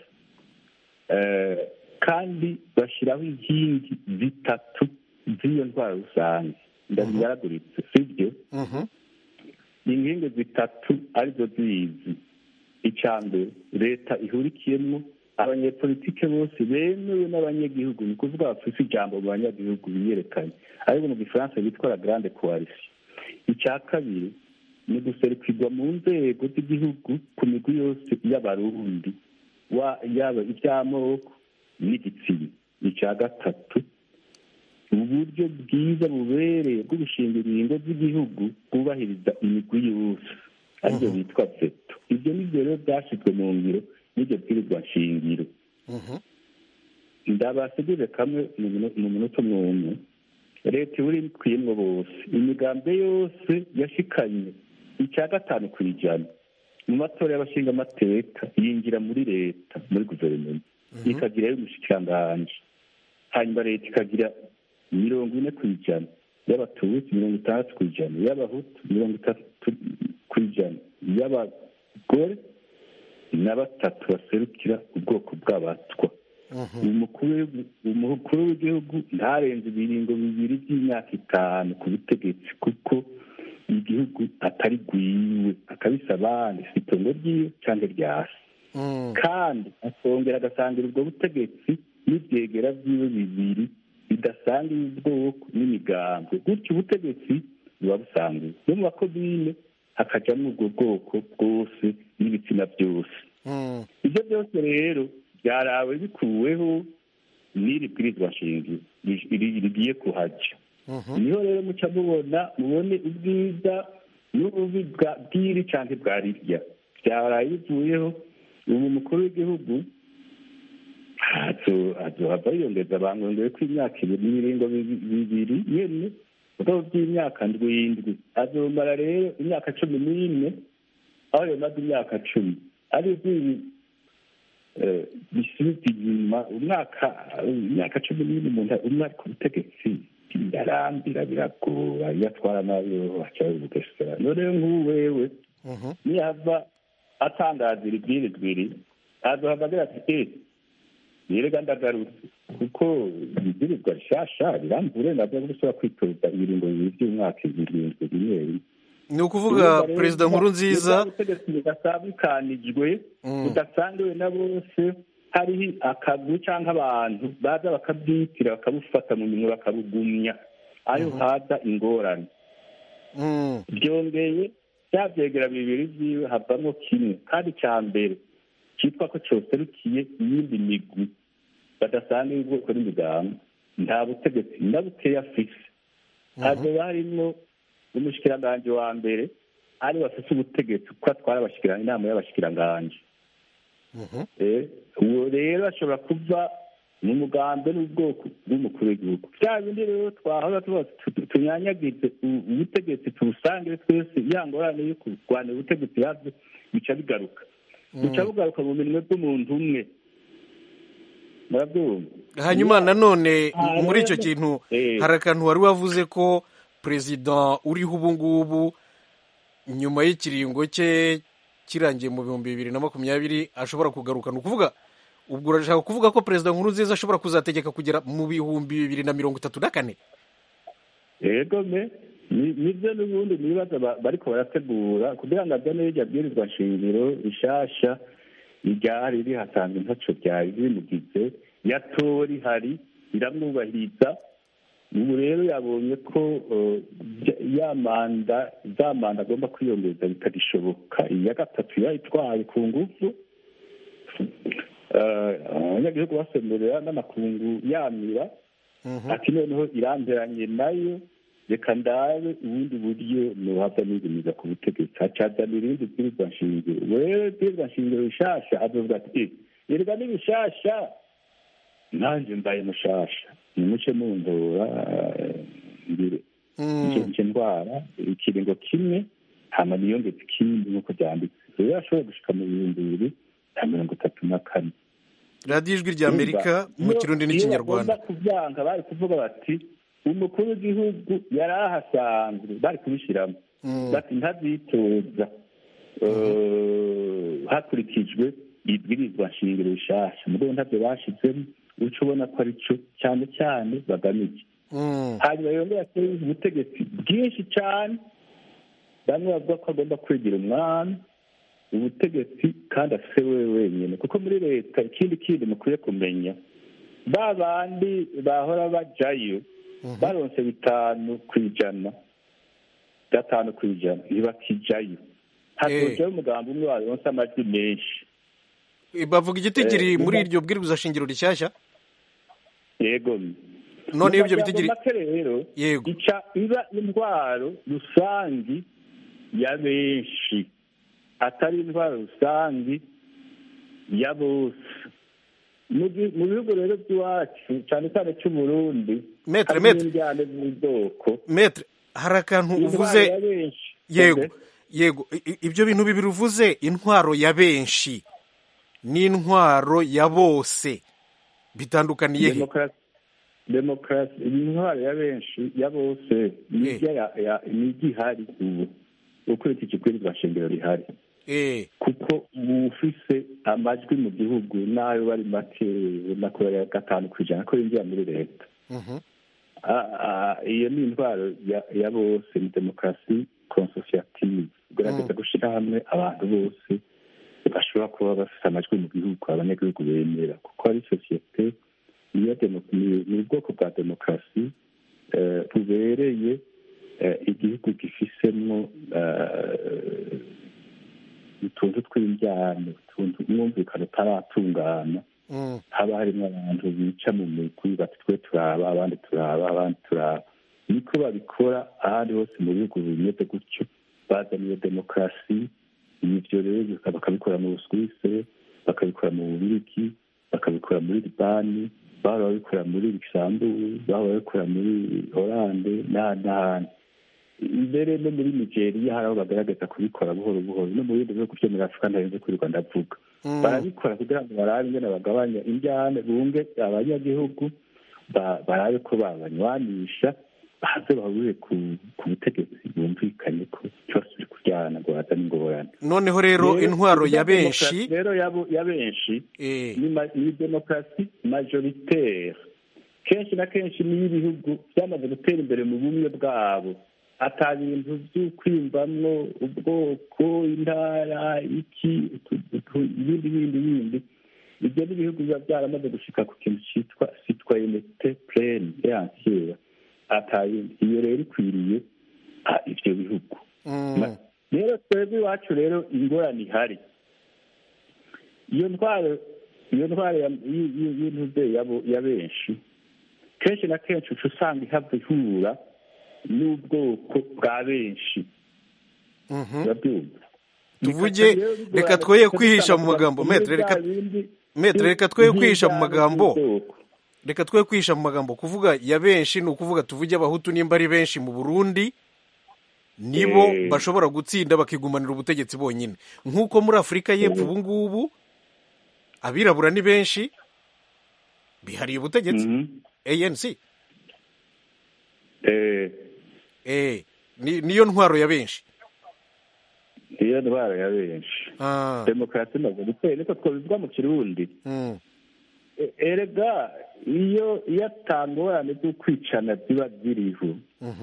Speaker 4: kandi bashyiraho inkingi zitatu z'iyo ndwara rusange ndabigaragaritse sibyo inkingi zitatu arizo zizi icya mbere leta ihurikiyemo abanyepolitike bose bemewe n'abanyagihugu ni ukuvuga bafite ijambo mu banyagihugu biyerekanye ariko mu gifaransa bitwa la grande coalition icya kabiri ni guserukirwa mu nzego z'igihugu ku migwi yose y'abarundi yaba iby'amoko n'igitsina icya gatatu uburyo bwiza bubereye bwo gushinga ingingo z'igihugu bwubahiriza imigwi yose aribyo bitwa veto ibyo nibyo rero byashyizwe mu ngiro n'ibyo bwirizwa nshingiro ndabasigurire kamwe mu minota umwe leta iba irikuyemo bose imigambi yose yashikanye icya gatanu ku ijana mu matora y'abashinga amateka yinjira muri leta muri guverinoma ikagira y'umushikiranganji hanyuma leta ikagira mirongo ine ku ijana y'abatutsi mirongo itandatu ku ijana y'abahutu mirongo itatu ku ijana y'abagore na batatu baserukira ubwoko bw'abatwa umukuru w'igihugu ntarenze ibiringo bibiri by'imyaka itanu ku butegetsi kuko igihugu atari rwiwe akabisa abandi si itongo ryiwe cyangwa ryasi kandi akongera agasangira ubwo butegetsi n'ibyegera byiwe bibiri bidasangiye ubwoko n'imigambi gutyo ubutegetsi buba busangiye no mu bakomine hakajyamo ubwo bwoko bwose n'ibitsina byose ibyo byose rero byarawe bikuweho n'iri bwirizwa nshingiro rigiye kuhajya niho rero muca mubona mubone ubwiza n'ububi bw'iri cyangwa bwa rirya byaraye bivuyeho ubu umukuru w'igihugu azohava yiyongeza bamwongeye ko imyaka ibiri n'ibiringo bibiri nyene ubwo by'imyaka ndwindwi azomara rero imyaka cumi n'ine aho yomaze imyaka cumi ari iby'ibi bisubiza inyuma umwaka imyaka cumi n'ine umuntu umwe ari ku butegetsi birarambira biragora iyo atwara nayo acaye ubugesera none nk'ubu wewe niyava atangazira ibyirizwiri azohava agira ati eh yerega ndagarutse kuko ibyirizwa rishasha rirambuye uburenganzira bwo gusubira kwitoza ibiringo bibiri by'umwaka irindwi rimwe
Speaker 1: ni ukuvuga perezida Nkurunziza
Speaker 4: ubutegetsi budasangikanijwe budasangiwe na bose hariho akagwi cyangwa abantu baza bakabyitira bakabufata mu minwe bakabugumya ayo haza ingorane byongeye bya byegera bibiri byiwe havamo kimwe kandi cya mbere cyitwa ko cyoserukiye iyindi migwi badasanga y'ubwoko n'imigambi nta butegetsi na bukeya afise ntabwo barimo umushikiranganji wa mbere ari bafise ubutegetsi kuko atwara abashikiranga inama y'abashikiranganje uwo rero ashobora kuva mu mugambi n'ubwoko bw'umukuru w'igihugu bya bindi rero twahora tunyanyagize ubutegetsi tubusangire twese ya ngorane yo kurwanira ubutegetsi yavyo bica bigaruka bica bigaruka mu minwe bw'umuntu umwe murabyumva
Speaker 1: hanyuma nanone muri icyo kintu hari akantu wari wavuze ko perezida uriho ubu ngubu nyuma y'ikiringo cye kirangiye mu bihumbi bibiri na makumyabiri ashobora kugaruka ni ukuvuga ubwo urashaka kuvuga ko perezida Nkurunziza ashobora kuzategeka kugera mu bihumbi bibiri na mirongo itatu na kane
Speaker 4: yego me nibyo n'ubundi nibaza bariko barategura kugira ngo azane iryo bwirizwa nshingiro rishasha iryari rihasanzwe ntaco ryari bimugize yatowe rihari riramwubahiriza ubu rero yabonye ko ya manda za manda agomba kwiyongeza bitagishoboka iya gatatu yayitwaye ku ngufu abanyagihugu basemerera n'amakungu yamira ati noneho iramberanye nayo reka ndabe ubundi buryo nohava nigemiza ku butegetsi hacazana irindi bwirizwa nshingiro rero bwirizwa nshingiro rishasha azovuga ati erega ni bishasha nanjye mbaye mushasha nimuce mundora ngire nje ndwara ikiringo kimwe hama niyongeze ikindi nk'uko byanditse rero ashobora gushika mu bihumbi bibiri na mirongo itatu na kane
Speaker 1: radiyo ijwi rya amerika mu kirundi n'ikinyarwanda
Speaker 4: kubyanga bari kuvuga bati umukuru w'igihugu yari ahasanzwe bari kubishyiramo bati ntazitoza hakurikijwe ibwirizwa nshingiro rishasha mu rwego ntabyo bashyizemo uca ubona ko ari cyo cyane cyane bagamije hanyuma yongera ateye ubutegetsi bwinshi cyane bamwe bavuga ko agomba kwegera umwami ubutegetsi kandi afise wewe wenyine kuko muri leta ikindi kindi mukwiye kumenya ba bandi bahora bajayo baronse bitanu ku ijana gatanu ku ijana ntibakijayo hatojayo umugambi umwe waronse amajwi menshi
Speaker 1: bavuga igiti kiri muri iryo bwirizwa shingiro rishyashya
Speaker 4: yego
Speaker 1: none ibyo bitigiri
Speaker 4: rero
Speaker 1: yego
Speaker 4: ica iba intwaro rusangi ya benshi atari intwaro rusangi ya bose mu bihugu rero by'iwacu cyane cyane cy'uburundi
Speaker 1: metre metre
Speaker 4: indyane z'ubwoko
Speaker 1: metre hari akantu uvuze yego yego ibyo bintu bibiri uvuze intwaro ya benshi n'intwaro ya bose bitandukaniye he
Speaker 4: demokarasi intwaro ya benshi ya bose ni igihari ubu ukurikije ibwirizwa nshingiro rihari kuko ubu ufise amajwi mu gihugu n'ayo bari make nako ya gatanu ku ijana ko yinjira muri leta iyo ni intwaro ya bose ni demokarasi konsosiyative ugerageza gushyira hamwe abantu bose bashobora kuba bafite amajwi mu gihugu abanyagihugu bemera kuko ari sosiyete ni ubwoko bwa demokarasi bubereye igihugu gifisemo utuntu tw'injyana utuntu umwumvikano utaratungana haba harimo abantu bica mu migwi bati twe turaba abandi turaba abandi turaba niko babikora ahandi hose mu bihugu bimeze gutyo bazaniye demokarasi ibyo rero bakabikora mu Busuwisi bakabikora mu Bubirigi bakabikora muri Libani baba babikora muri Luxembourg baba babikora muri Hollande n'ahandi imbere no muri Nigeria hari aho bagaragaza kubikora buhoro buhoro no mu bindi bihugu byo muri Afurika ntarenze kuri Rwanda avuga barabikora kugira ngo barabe ingene bagabanya injyane bunge abanyagihugu barabe ko babanywanisha baze bahurire ku butegetsi bumvikanye ko cyose uri kujyana ngo hazane ingorane
Speaker 1: noneho rero intwaro ya benshi
Speaker 4: rero ya benshi ni demokarasi majoritaire kenshi na kenshi niyo ibihugu byamaze gutera imbere mu bumwe bwabo ata bintu by'ukwiyumvamwo ubwoko intara iki ibindi bindi bindi ibyo n'ibihugu biba byaramaze gushika ku kintu cyitwa citoyenneté pleine et entière iyo rero ikwiriye ibyo bihugu rero twebwe iwacu rero ingorane ihari iyo ntwaro iyo ntwaro y'intuze ya benshi kenshi na kenshi uca usanga ihava ihura n'ubwoko bwa benshi urabyumva
Speaker 1: tuvuge reka twoye kwihisha mu magambo metre reka metre reka twoye kwihisha mu magambo reka twoye kwihisha mu magambo kuvuga ya benshi ni ukuvuga tuvuge abahutu nimba ari benshi mu Burundi nibo bashobora gutsinda bakigumanira ubutegetsi bonyine nk'uko muri Afurika y'Epfo ubu ngubu abirabura ni benshi bihariye ubutegetsi A N C
Speaker 4: eh
Speaker 1: eh niyo ntwaro ya benshi
Speaker 4: iyo ntwaro ya benshi demokarasi nazo biteye niko twabivuga mu Kirundi erega iyo iyo atangorane zo kwicana ziba ziriho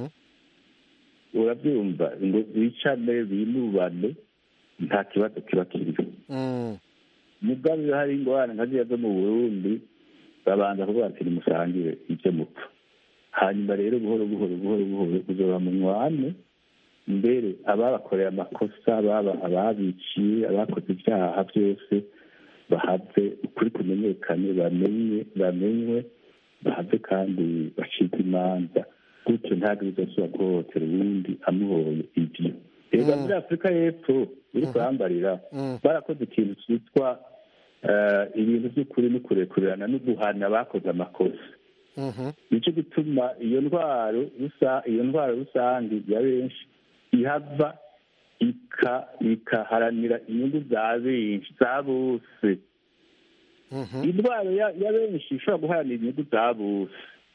Speaker 4: urabyumva ngo bicane binubane nta kibazo kiba kiriho mugabe hari ingorane nka ziriya zo mu Burundi babanza kuvuga ati nimusangire ibyo mupfa hanyuma rero buhoro buhoro buhoro buhoro kuzoba mu mwane mbere ababakoreye amakosa baba ababiciye abakoze ibyaha byose bahave ukuri kumenyekane bamenye bamenywe bahave kandi bacike imanza gutyo ntabwo bizasubira guhohotera uwundi amuhoye ibyo rero muri Afurika y'Epfo biri kurambarira barakoze ikintu cyitwa ibintu by'ukuri no kurekurirana no guhana abakoze amakosa nicyo gituma iyo ntwaro iyo ntwaro rusange ya benshi ihava ikaharanira inyungu za benshi za bose intwaro ya benshi ishobora guharanira inyungu za bose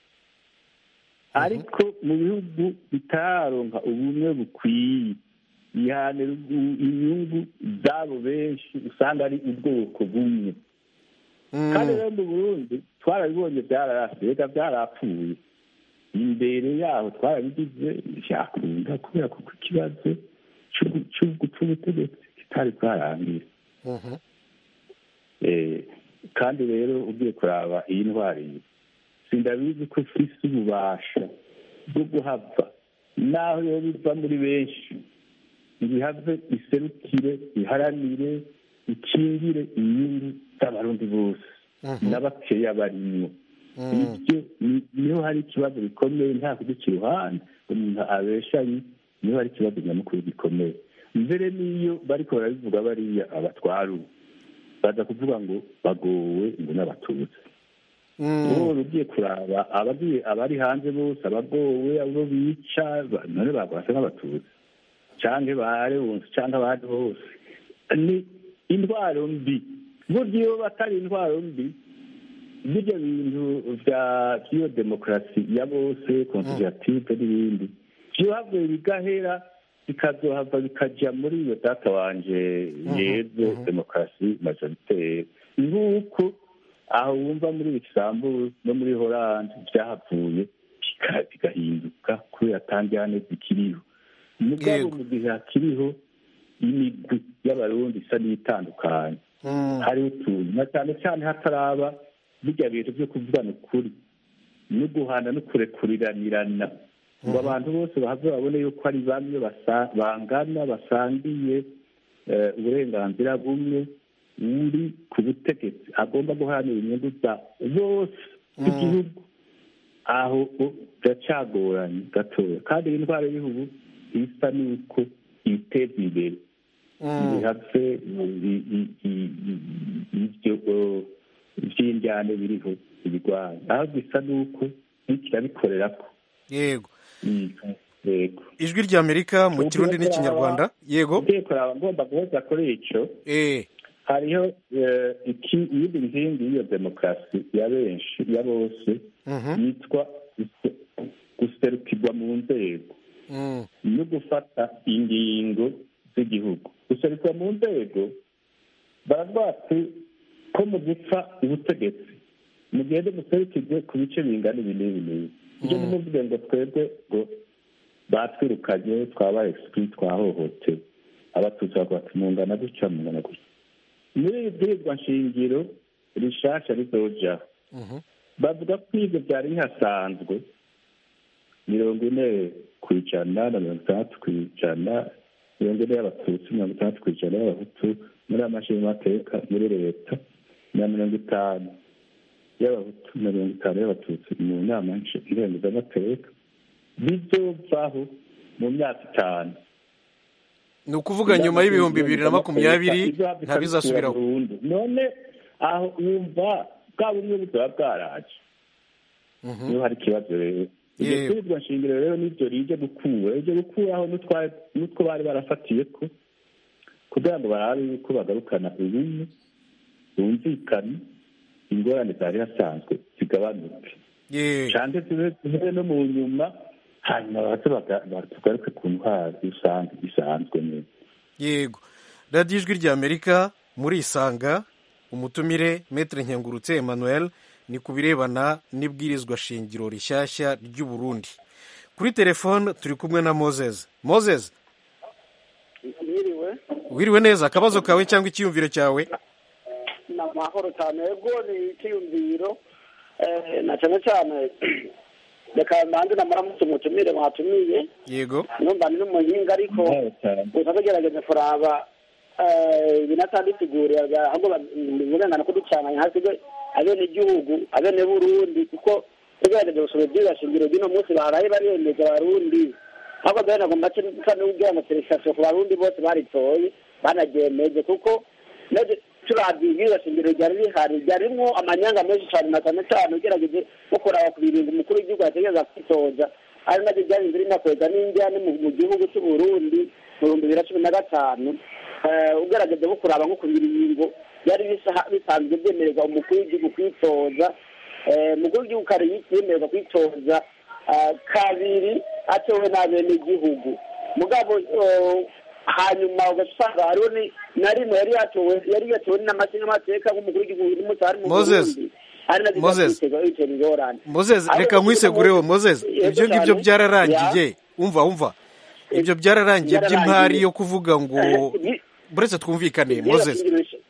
Speaker 4: ariko mu bihugu bitararonka ubumwe bukwiye ihanira inyungu z'abo benshi usanga ari ubwoko bumwe kandi rero mu Burundi twarabibonye byararase reka byarapfuye imbere yaho twarabigize byakunda kubera kuko ikibazo cy'ubutegetsi kitari bwarangira kandi rero ugiye kuraba iyi ntwaro sindabizi ko ufise ububasha bwo guhava naho yo biva muri benshi ibihave iserukire iharanire ikingire inyungu z'abarundi bose n'abakeya barimwo ibyo niho hari ikibazo gikomeye nta kuduca iruhande umuntu abeshanye niho hari ikibazo nyamukuru gikomeye mbere n'iyo bariko barabivuga bariya abatwara ubu baza kuvuga ngo bagowe ngo n'abatutsi ubu ugiye kuraba abari hanze bose abagowe abo bica none bagwasa n'abatutsi canke barewunsi canke abandi bose ni intwaro mbi burya iyo batari intwaro mbi birya bintu vy'iyo demokarasi ya bose konsigative n'ibindi vyohavuye bigahera bikazohava bikaja muri iyo data wanje yezo demokarasi majoritaire nk'uko aho wumva muri Luxembourg no muri Hollande vyahavuye bigahinduka kubera tanjane zikiriho mugabo mu gihe hakiriho imigwi y'abarundi isa n'itandukanye hari utuntu na cyane cyane hataraba bijya bintu byo kuvugana ukuri no guhana no kurekuriranirana ngo abantu bose bahave babone yuko ari bamwe bangana basangiye uburenganzira bumwe uri ku butegetsi agomba guharanira inyungu za bose bw'igihugu aho biracagoranye gatoya kandi iyi ndwara y'ibihugu isa n'uko iteza imbere bihave iby'indyane biriho ibigwanya aho bisa n'uko bikirabikorera ko
Speaker 1: yego ijwi ry'Amerika mu Kirundi n'ikinyarwanda yego
Speaker 4: ugiye kuraba ngomba guhoza kuri ico hariho iyindi nkingi y'iyo demokarasi ya benshi ya bose yitwa guserukirwa mu nzego no gufata ingingo z'igihugu guserukirwa mu nzego baratwatse ko mu gupfa ubutegetsi mugende muserukirwe ku bice bingana ibi n'ibi n'ibi ibyo nimuvuge ngo twebwe ngo batwirukanye twabaye exclu twahohotewe abatutsi bakubaka mungana gutya mungana gutya muri iri bwirizwa nshingiro rishasha rizojaho bavuga ko ibyo byari bihasanzwe mirongo ine ku ijana na mirongo itandatu ku ijana mirongo ine y'abatutsi mirongo itandatu ku ijana y'abahutu muri amashini y'amateka muri leta na mirongo itanu y'abahutu na mirongo itanu y'abatutsi mu nama nkenguzamateka bizovaho mu myaka itanu.
Speaker 1: ni ukuvuga nyuma y'ibihumbi bibiri na makumyabiri ntabizasubiraho.
Speaker 4: none aho wumva bwa bumwe buzaba bwaraje niho hari ikibazo rero. iryo twirizwa nshingiro rero nibyo rije gukura rije gukuraho n'utwo bari barafatiye ko kugira ngo barabe yuko bagarukana ubumwe bumvikane ingorane zari hasanzwe zigabanuke cyane zibe no mu nyuma hanyuma baze tugaruke ku ntwaro isanzwe neza.
Speaker 1: yego radiyo ijwi ry'amerika muri isanga umutumire Maître Nkengurutse Emmanuel ni ku birebana n'ibwirizwa shingiro rishyashya ry'u Burundi. Kuri telefone turi kumwe na Moses. Moses,
Speaker 8: wiriwe
Speaker 1: wiriwe neza, akabazo kawe cyangwa icyiyumviro cyawe?
Speaker 8: ni amahoro cyane, yego ni icyiyumviro na cyane cyane reka mbanze namuramutse umutumire mwatumiye.
Speaker 1: Yego
Speaker 8: numva ni n'umuhinga ariko gusa tugerageza kuraba binatanditsiguriye ahubwo birengana ko ducanganya hasi abene igihugu abene Burundi kuko tugerageza gusoma ibyiza shingiro by'uno munsi baraye baremeza abarundi ahubwo mbere nagomba cyane ubwira amaserikasiyo ku barundi bose baritoye banagyemeje kuko turabye ibyiza shingiro ryari rihari ryarimwo amanyanga menshi cyane na cyane cyane ugerageje nko kuraba ku biringo umukuru w'igihugu yategereza kwitoza ari nabyo byarinze rinakweza n'injyane mu gihugu cy'u Burundi mu bihumbi bibiri na cumi na gatanu. ugaragaje nko kuraba nko ku biringo byari bisanzwe byemererwa umukuru w'igihugu kwitoza umukuru w'igihugu kare yemererwa kwitoza kabiri atowe n'abenegihugu mugabo hanyuma ugasanga hariho na rimwe yari yatowe yari yatowe n'amashinga amateka nk'umukuru w'igihugu n'umutari mu Burundi.
Speaker 1: Moses Moses reka nkwisegureho Moses ibyo ngibyo byararangiye umva umva ibyo byararangiye by'impari yo kuvuga ngo buretse twumvikane Moses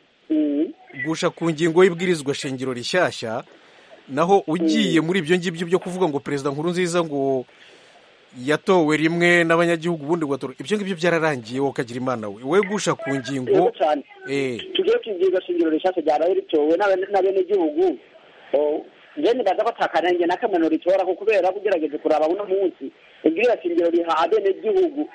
Speaker 1: gusha ku ngingo y'ibwirizwa shingiro rishyashya naho ugiye muri ibyo ngibyo byo kuvuga ngo perezida Nkurunziza ngo yatowe rimwe n'abanyagihugu ubundi gatora ibyo ngibyo byararangiye wowe ukagira imana we we gusha ku ngingo
Speaker 8: eh tugiye kwibwirizwa shingiro rishyashya ryaraye ritowe n'abenegihugu jeni baza batakanenge na kamwe ritora ko kubera kugerageza kuraba buno munsi ibwirizwa shingiro riha abenegihugu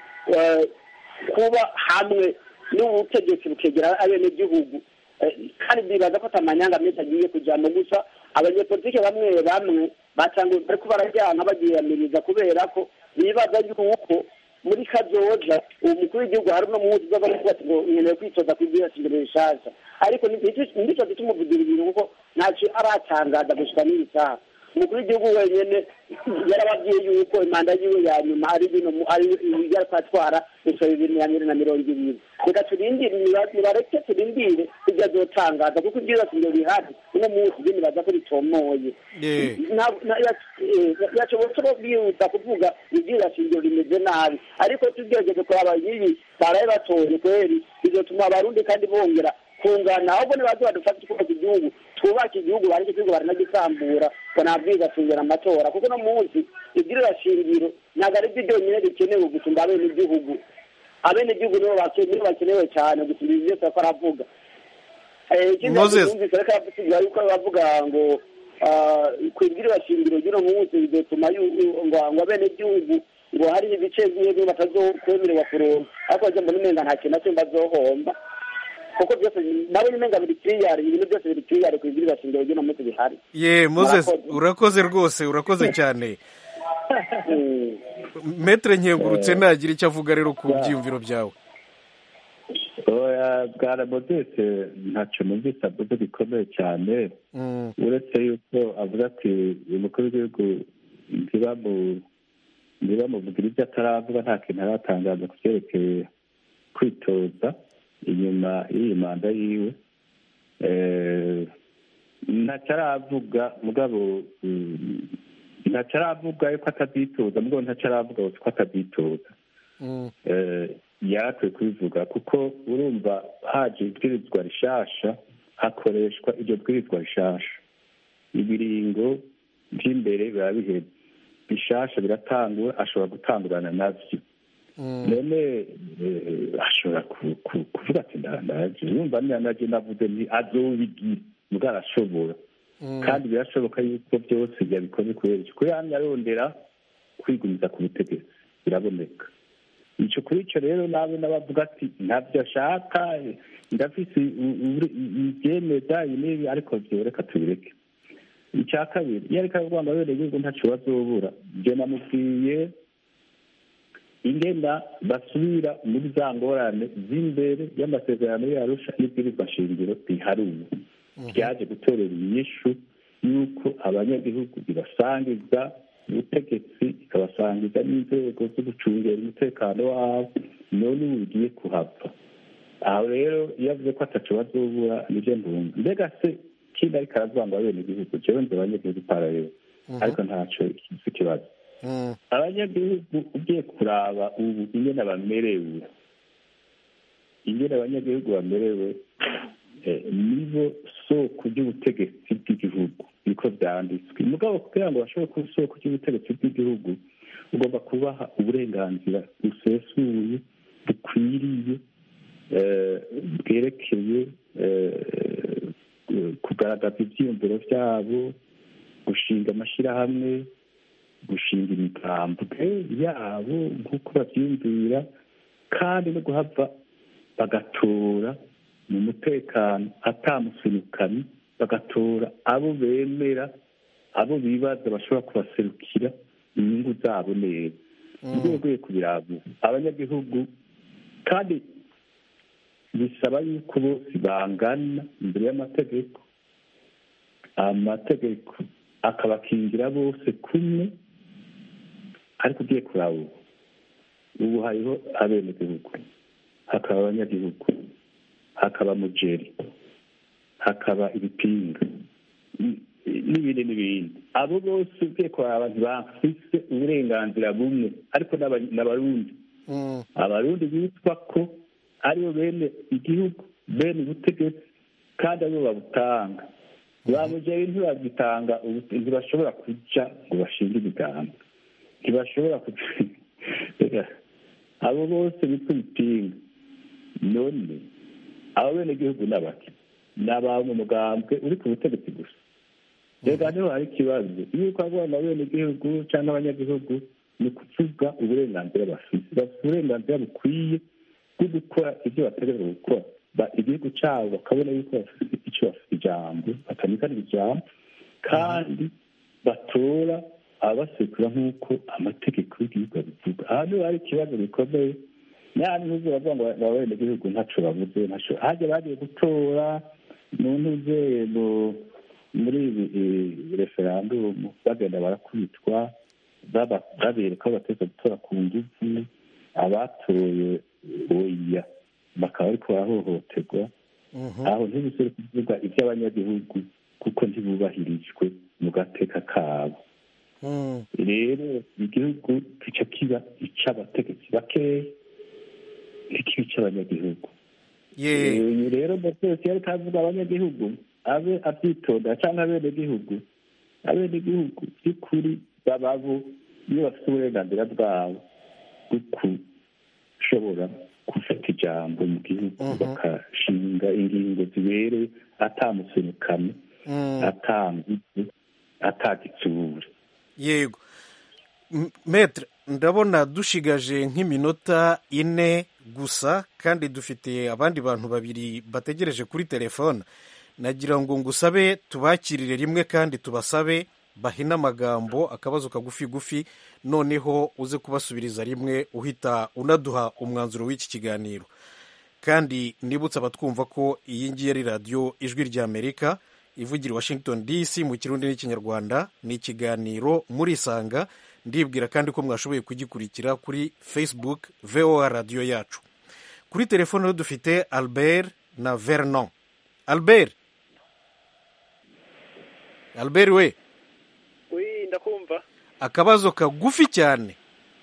Speaker 8: kuba hamwe n'ubutegetsi bukegera abenegihugu kandi bibaza ko atamanyanga menshi agiye kujyamo gusa abanyepolitike bamwe bamwe batanguye bariko barajyana bagiyamiriza kubera ko bibaza yuko muri kazoza uwo mukuru w'igihugu hari uno munsi uzaza no kuba ngo nkeneye kwitoza kwibwira shingiro rishasha ariko ndico gituma uvugira ibintu kuko ntacyo aratangaza gushika n'iyi saha. umukuru w'igihugu wenyene yarababwiye yuko imanda yiwe ya nyuma ari bino ari yaratwara gushora ibintu ya na mirongo ibiri. reka turindire nibareke turindire ibyo azotangaza kuko ibyiza shingiro bihari uno munsi ibindi baza ko bitomoye yashobora byihuta kuvuga ibyiza shingiro rimeze nabi ariko tugerageje kuraba yiyi baraye batoye kweri bizotuma abarundi kandi bongera kungana ahubwo nibaze badufata kubaka igihugu twubaka igihugu bareke igihugu baranagisambura ngo nabwiza shingiro amatora kuko no munsi ibyiza shingiro ntabwo ari byo byonyine bikenewe gusumba abene igihugu abene igihugu nibo bakenewe cyane gusumba ibyo byose ko aravuga.
Speaker 1: Moses
Speaker 8: yuko bavuga ngo kwibwirwa shingiro ry'uno munsi bizotuma ngo abene igihugu ngo hari ibice bimwe batazokwemererwa kuronka ariko ajya mbona umenga nta kintu nacyo bazohomba kuko byose nabo umenga biri kiriyari ibintu byose biri kiriyari kwibwirwa shingiro ry'uno munsi bihari.
Speaker 1: ye Moses urakoze rwose urakoze cyane. Maître Nkengurutse nagira icyo avuga rero ku byiyumviro byawe.
Speaker 4: oya bwana Modeste ntacyo numvise avuze bikomeye cyane uretse yuko avuga ati umukuru w'igihugu ntibamuvugira ibyo ataravuga nta kintu aratangaza ku byerekeye kwitoza inyuma y'iyi manda yiwe ntacyo aravuga mugabo ntacyo aravuga yuko atabyitoza mugabo ntacyo aravuga ko atabyitoza yarakwiye kubivuga kuko urumva haje ibwirizwa rishasha hakoreshwa iryo bwirizwa rishasha ibiringo by'imbere biba bihebye bishasha biratangura ashobora gutangurana navyo none ashobora kuvuga ati ndaje yumva naje navuze nti azobigira mbwa arashobora kandi birashoboka yuko byose byabikoze kubera icyo kuri yamye arondera kwigumiza ku butegetsi biraboneka icyo kuri icyo rero nawe n'abavuga ati ntabyo ashaka ndafise ibyemeza ibi ariko byoreka tubireke icya kabiri iyo ariko aravuga ngo abene gihugu ntaco bazobura je namubwiye ingenda basubira muri za ngorane z'imbere y'amasezerano y'Arusha n'ibwirizwa shingiro riharuye byaje gutorera inyishu y'uko abanyagihugu bibasangiza ubutegetsi ikabasangiza n'inzego zo gucungera umutekano wabo none ubu bigiye kuhava aho rero iyo avuze ko ataco bazobura nivyo ndumva mbega se kindi ariko aravuga ngo abene igihugu jewe nzi abanyagihugu pararero ariko ntaco ikibazo abanyagihugu ugiye kuraba ubu ingene bamerewe ingene abanyagihugu bamerewe nibo soko ry'ubutegetsi bw'igihugu niko byanditswe mugabo kugira ngo bashobore kuba isoko ry'ubutegetsi bw'igihugu ugomba kubaha uburenganzira busesuye bukwiriye bwerekeye kugaragaza ibyiyumviro byabo gushinga amashyirahamwe gushinga imigambwe yabo nk'uko babyiyumvira kandi no guhava bagatora mu mutekano atamusunukani bagatora abo bemera abo bibaza bashobora kubaserukira inyungu zabo neza mu rwego rwo kubiraba abanyagihugu kandi bisaba yuko bose bangana imbere y'amategeko amategeko akabakingira bose kumwe ariko ugiye kuraba ubu ubu hariho abenegihugu hakaba abanyagihugu hakaba mujeri hakaba ibipinga n'ibindi n'ibindi abo bose ugiye kuraba abantu bafise uburenganzira bumwe ariko n'abarundi abarundi bitwa ko aribo bene igihugu bene ubutegetsi kandi aribo babutanga ba mujeri ntibabitanga ntibashobora kuja ngo bashinge imigambi ntibashobora kuja abo bose bitwa ibipinga none abo bene igihugu n'abaki ni aba mu mugambwe uri ku butegetsi gusa reka niho hari ikibazo yuko abana bene igihugu cyangwa abanyagihugu ni ukuvuga uburenganzira bafite bafite uburenganzira bukwiye bwo gukora ibyo bategerezwa gukora igihugu cyabo bakabona yuko bafite icyo bafite ijambo bakanikanira ijambo kandi batora abasekura nk'uko amategeko y'igihugu abivuga aha niho hari ikibazo gikomeye nani ntuzi bavuga ngo abene igihugu ntaco bavuze ntaco haje bagiye gutora mu ntuzego muri referandumu bagenda barakwitwa babereka ko bateza gutora ku nguvu abatoye oya bakaba ariko barahohoterwa aho ntibisore kuvuga iby'abanyagihugu kuko ntibubahirijwe mu gateka kabo rero igihugu kica kiba ic'abategetsi bakeya ikibi cy'abanyagihugu rero byose yari kavuga abanyagihugu abe abyitonda cyangwa abenegihugu abenegihugu by'ukuri bababo iyo bafite uburenganzira bwabo bwo gushobora gufata ijambo mu gihugu bakashinga ingingo zibereye atamusunukano atanguze atagitsura
Speaker 1: yego metre ndabona dushigaje nk'iminota ine gusa kandi dufite abandi bantu babiri bategereje kuri telefone nagira ngo ngusabe tubakirire rimwe kandi tubasabe bahina amagambo akabazo kagufi gufi noneho uze kubasubiriza rimwe uhita unaduha umwanzuro w'iki kiganiro kandi nibutse abatwumva ko iyi ngiyi ari radiyo ijwi ry'Amerika ivugira Washington D C mu kirundi n'ikinyarwanda ni ikiganiro murisanga ndibwira kandi ko mwashoboye kugikurikira kuri Facebook V O A radiyo yacu kuri telefone dufite Albert na Vernon Albert Albert we
Speaker 3: oui ndakumva
Speaker 1: akabazo kagufi cyane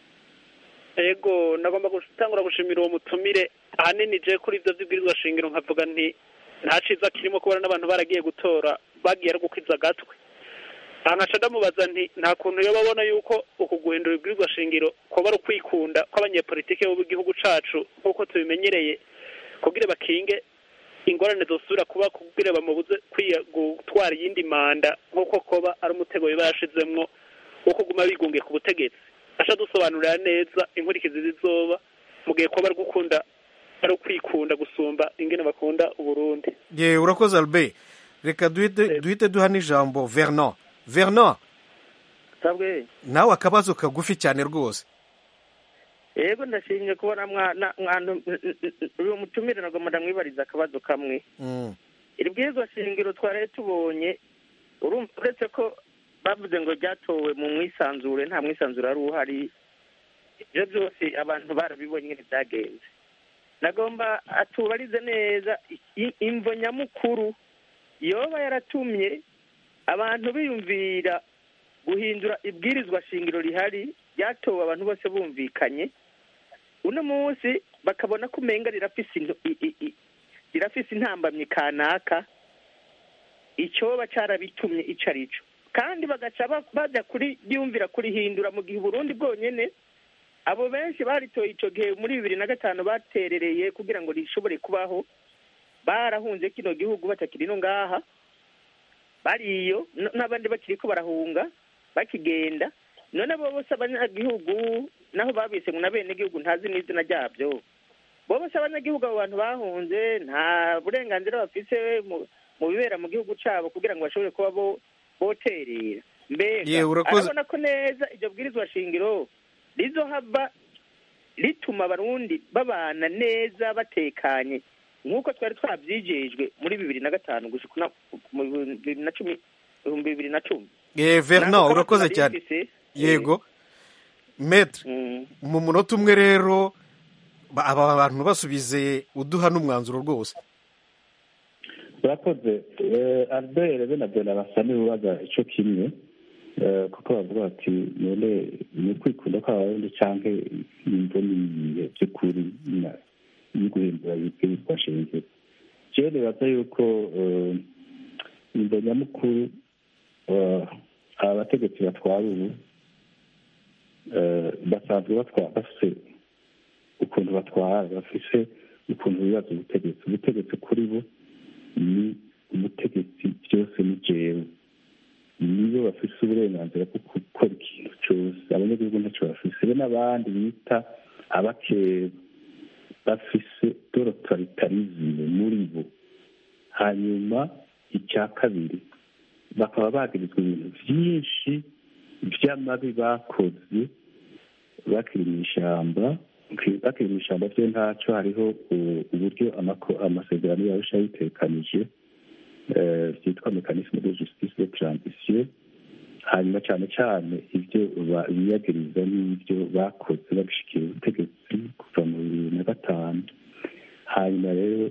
Speaker 3: yego nagomba gutangura gushimira uwo mutumire ahanini je kuri ivyo vyibwirizwa shingiro nkavuga nti nta ciza kirimo kubona n'abantu baragiye gutora bagiye ari gukwiza gatwe nkaca ndamubaza nti nta kuntu yo babona yuko uku guhindura ibwirizwa shingiro kuba ari ukwikunda kw'abanyepolitike b'igihugu cacu nk'uko tubimenyereye kugira bakinge ingorane zosubira kuba kugira bamubuze gutwara iyindi manda nk'uko koba ari umutego biba yashizemwo wo kuguma bigungiye ku butegetsi aca dusobanurira neza inkurikizi zizoba mu gihe koba ari gukunda ari ukwikunda gusumba ingene bakunda Uburundi.
Speaker 1: Ye urakoze Albert, reka duhite duhite duha n'ijambo Vernon. Vernon,
Speaker 9: sabwe
Speaker 1: nawe akabazo kagufi cyane rwose.
Speaker 9: Yego ndashimye kubona mwana mwana uyu mutumire nago ndamwibariza akabazo kamwe.
Speaker 1: Mm.
Speaker 9: Iribwirizwa shingiro tware tubonye uretse ko bavuze ngo ryatowe mu mwisanzure nta mwisanzure ari uhari. Ibyo byose abantu barabibonye nyine byagenze. Nagomba atubarize neza imvo nyamukuru yoba yaratumye abantu biyumvira guhindura ibwirizwa shingiro rihari ryatowe abantu bose bumvikanye uno munsi bakabona ko umenga rirafise rirafise intambamye kanaka icyoba cyarabitumye ico arico kandi bagaca bajya kuri byumvira kuri hindura mu gihe Burundi bwonyene abo benshi baritoye ico gihe muri bibiri na gatanu baterereye kugira ngo rishobore kubaho barahunze kino gihugu batakiri no ngaha bariyo n'abandi bakiriko barahunga bakigenda none abo bose abanyagihugu naho babise ngo nabene gihugu ntazi n'izina ryabyo bo bose abanyagihugu abo bantu bahunze nta burenganzira bafise mu bibera mu gihugu cabo kugira ngo bashobore kuba bo boterera mbega arabona ko neza iryo bwirizwa shingiro rizohava rituma abarundi babana neza batekanye nk'uko twari twabyijejwe muri bibiri na gatanu gushika mu bibiri na cumi ibihumbi bibiri na cumi.
Speaker 1: Eh, Vernon urakoze cyane. Yego Maître mu munota umwe rero aba bantu basubize uduha n'umwanzuro rwose.
Speaker 4: Urakoze Albert be na Bena basa n'ibibaza icyo kimwe kuko bavuga bati none ni kwikunda kw'abarundi canke imvoni by'ukuri y'uguhindura ibwirizwa shingiro. Jewe nibaza yuko imvo nyamukuru abategetsi batwara ubu basanzwe batwara bafise ukuntu batwara bafise ukuntu bibaza ubutegetsi ubutegetsi kuri bo ni ubutegetsi byose ni jewe niyo bafise uburenganzira bwo gukora ikintu cyose abanyagihugu ntacyo bafise be n'abandi bita abakeba bafise totalitarizimu muri bo. Hanyuma icya kabiri bakaba bagirizwa ibintu byinshi by'amabi bakoze bakiri mu ishyamba bakiri mu ishyamba byo ntacyo hariho uburyo amasezerano yarushaho bitekanije byitwa mekanisme de justice de transition. Hanyuma cyane cyane ibyo biyagiriza n'ibyo bakoze babishikira ubutegetsi kuva mu bibiri na gatanu. Hanyuma rero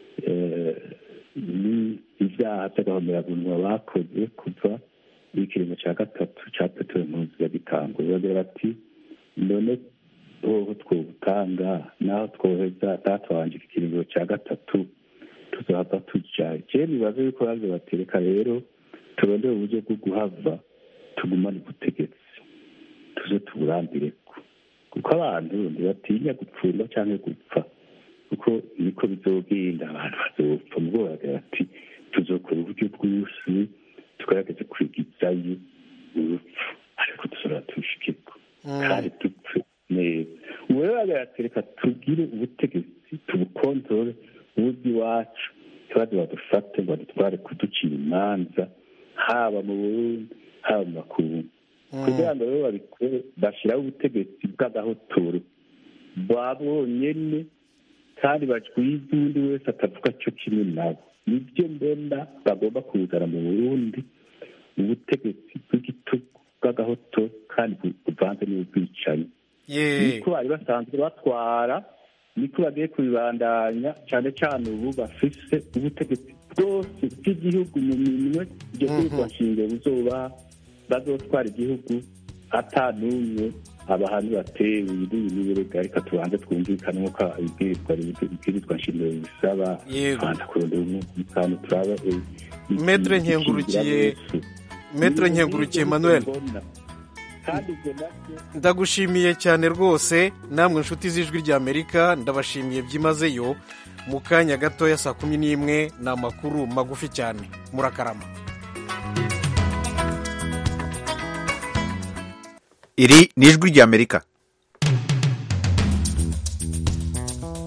Speaker 4: ni ibyaha by'agahomerabunwa bakoze kuva ikiringo cya gatatu cya Petero Nkurunziza gitangwa bagira bati none wowe twobutanga naho twoheza datwanje ikiringo cya gatatu tuzahava tujaye. Je nibaze yuko baje batereka rero turondera uburyo bwo guhava tugumane ubutegetsi tuze tuburambireko kuko abantu ntibatinya gupfunda cyangwa gupfa kuko niko bizogenda abantu bazopfa mu bwoba ati tuzokora uburyo bwose tugaragaze kwigizayo urupfu ariko tuzora tushikirwa kandi dupfe neza. ubu rero bagatereka tugire ubutegetsi tubukontorore uburyo iwacu ikibazo badufate ngo badutware kuducira imanza haba mu Burundi haba mu makungu kugira ngo rero babikore bashyiraho ubutegetsi bw'agahotoro babonyene kandi bajwiza undi wese atavuga cyo kimwe nabo. Nibyo mbona bagomba kuzana mu Burundi ubutegetsi bw'igitugu bw'agahoto kandi buvanze n'ubwicanyi. Niko bari basanzwe batwara niko bagiye kubibandanya cyane cyane ubu bafise ubutegetsi bwose bw'igihugu mu minwe ibyo bwirizwa shingiro buzoba bazotwara igihugu ata n'umwe abahantu batewe n'ibirega reka tubanze twumvikane nk'uko ibwirizwa shingiro bisaba kandi kurondera umutekano turaba
Speaker 1: Maître Nkengurukiye Maître Nkengurukiye Emmanuel ndagushimiye cyane rwose, namwe inshuti z'ijwi ry'Amerika ndabashimiye byimazeyo. Mu kanya gatoya saa kumi n'imwe ni amakuru magufi cyane. Murakarama.
Speaker 10: Iri ni ijwi ry'Amerika.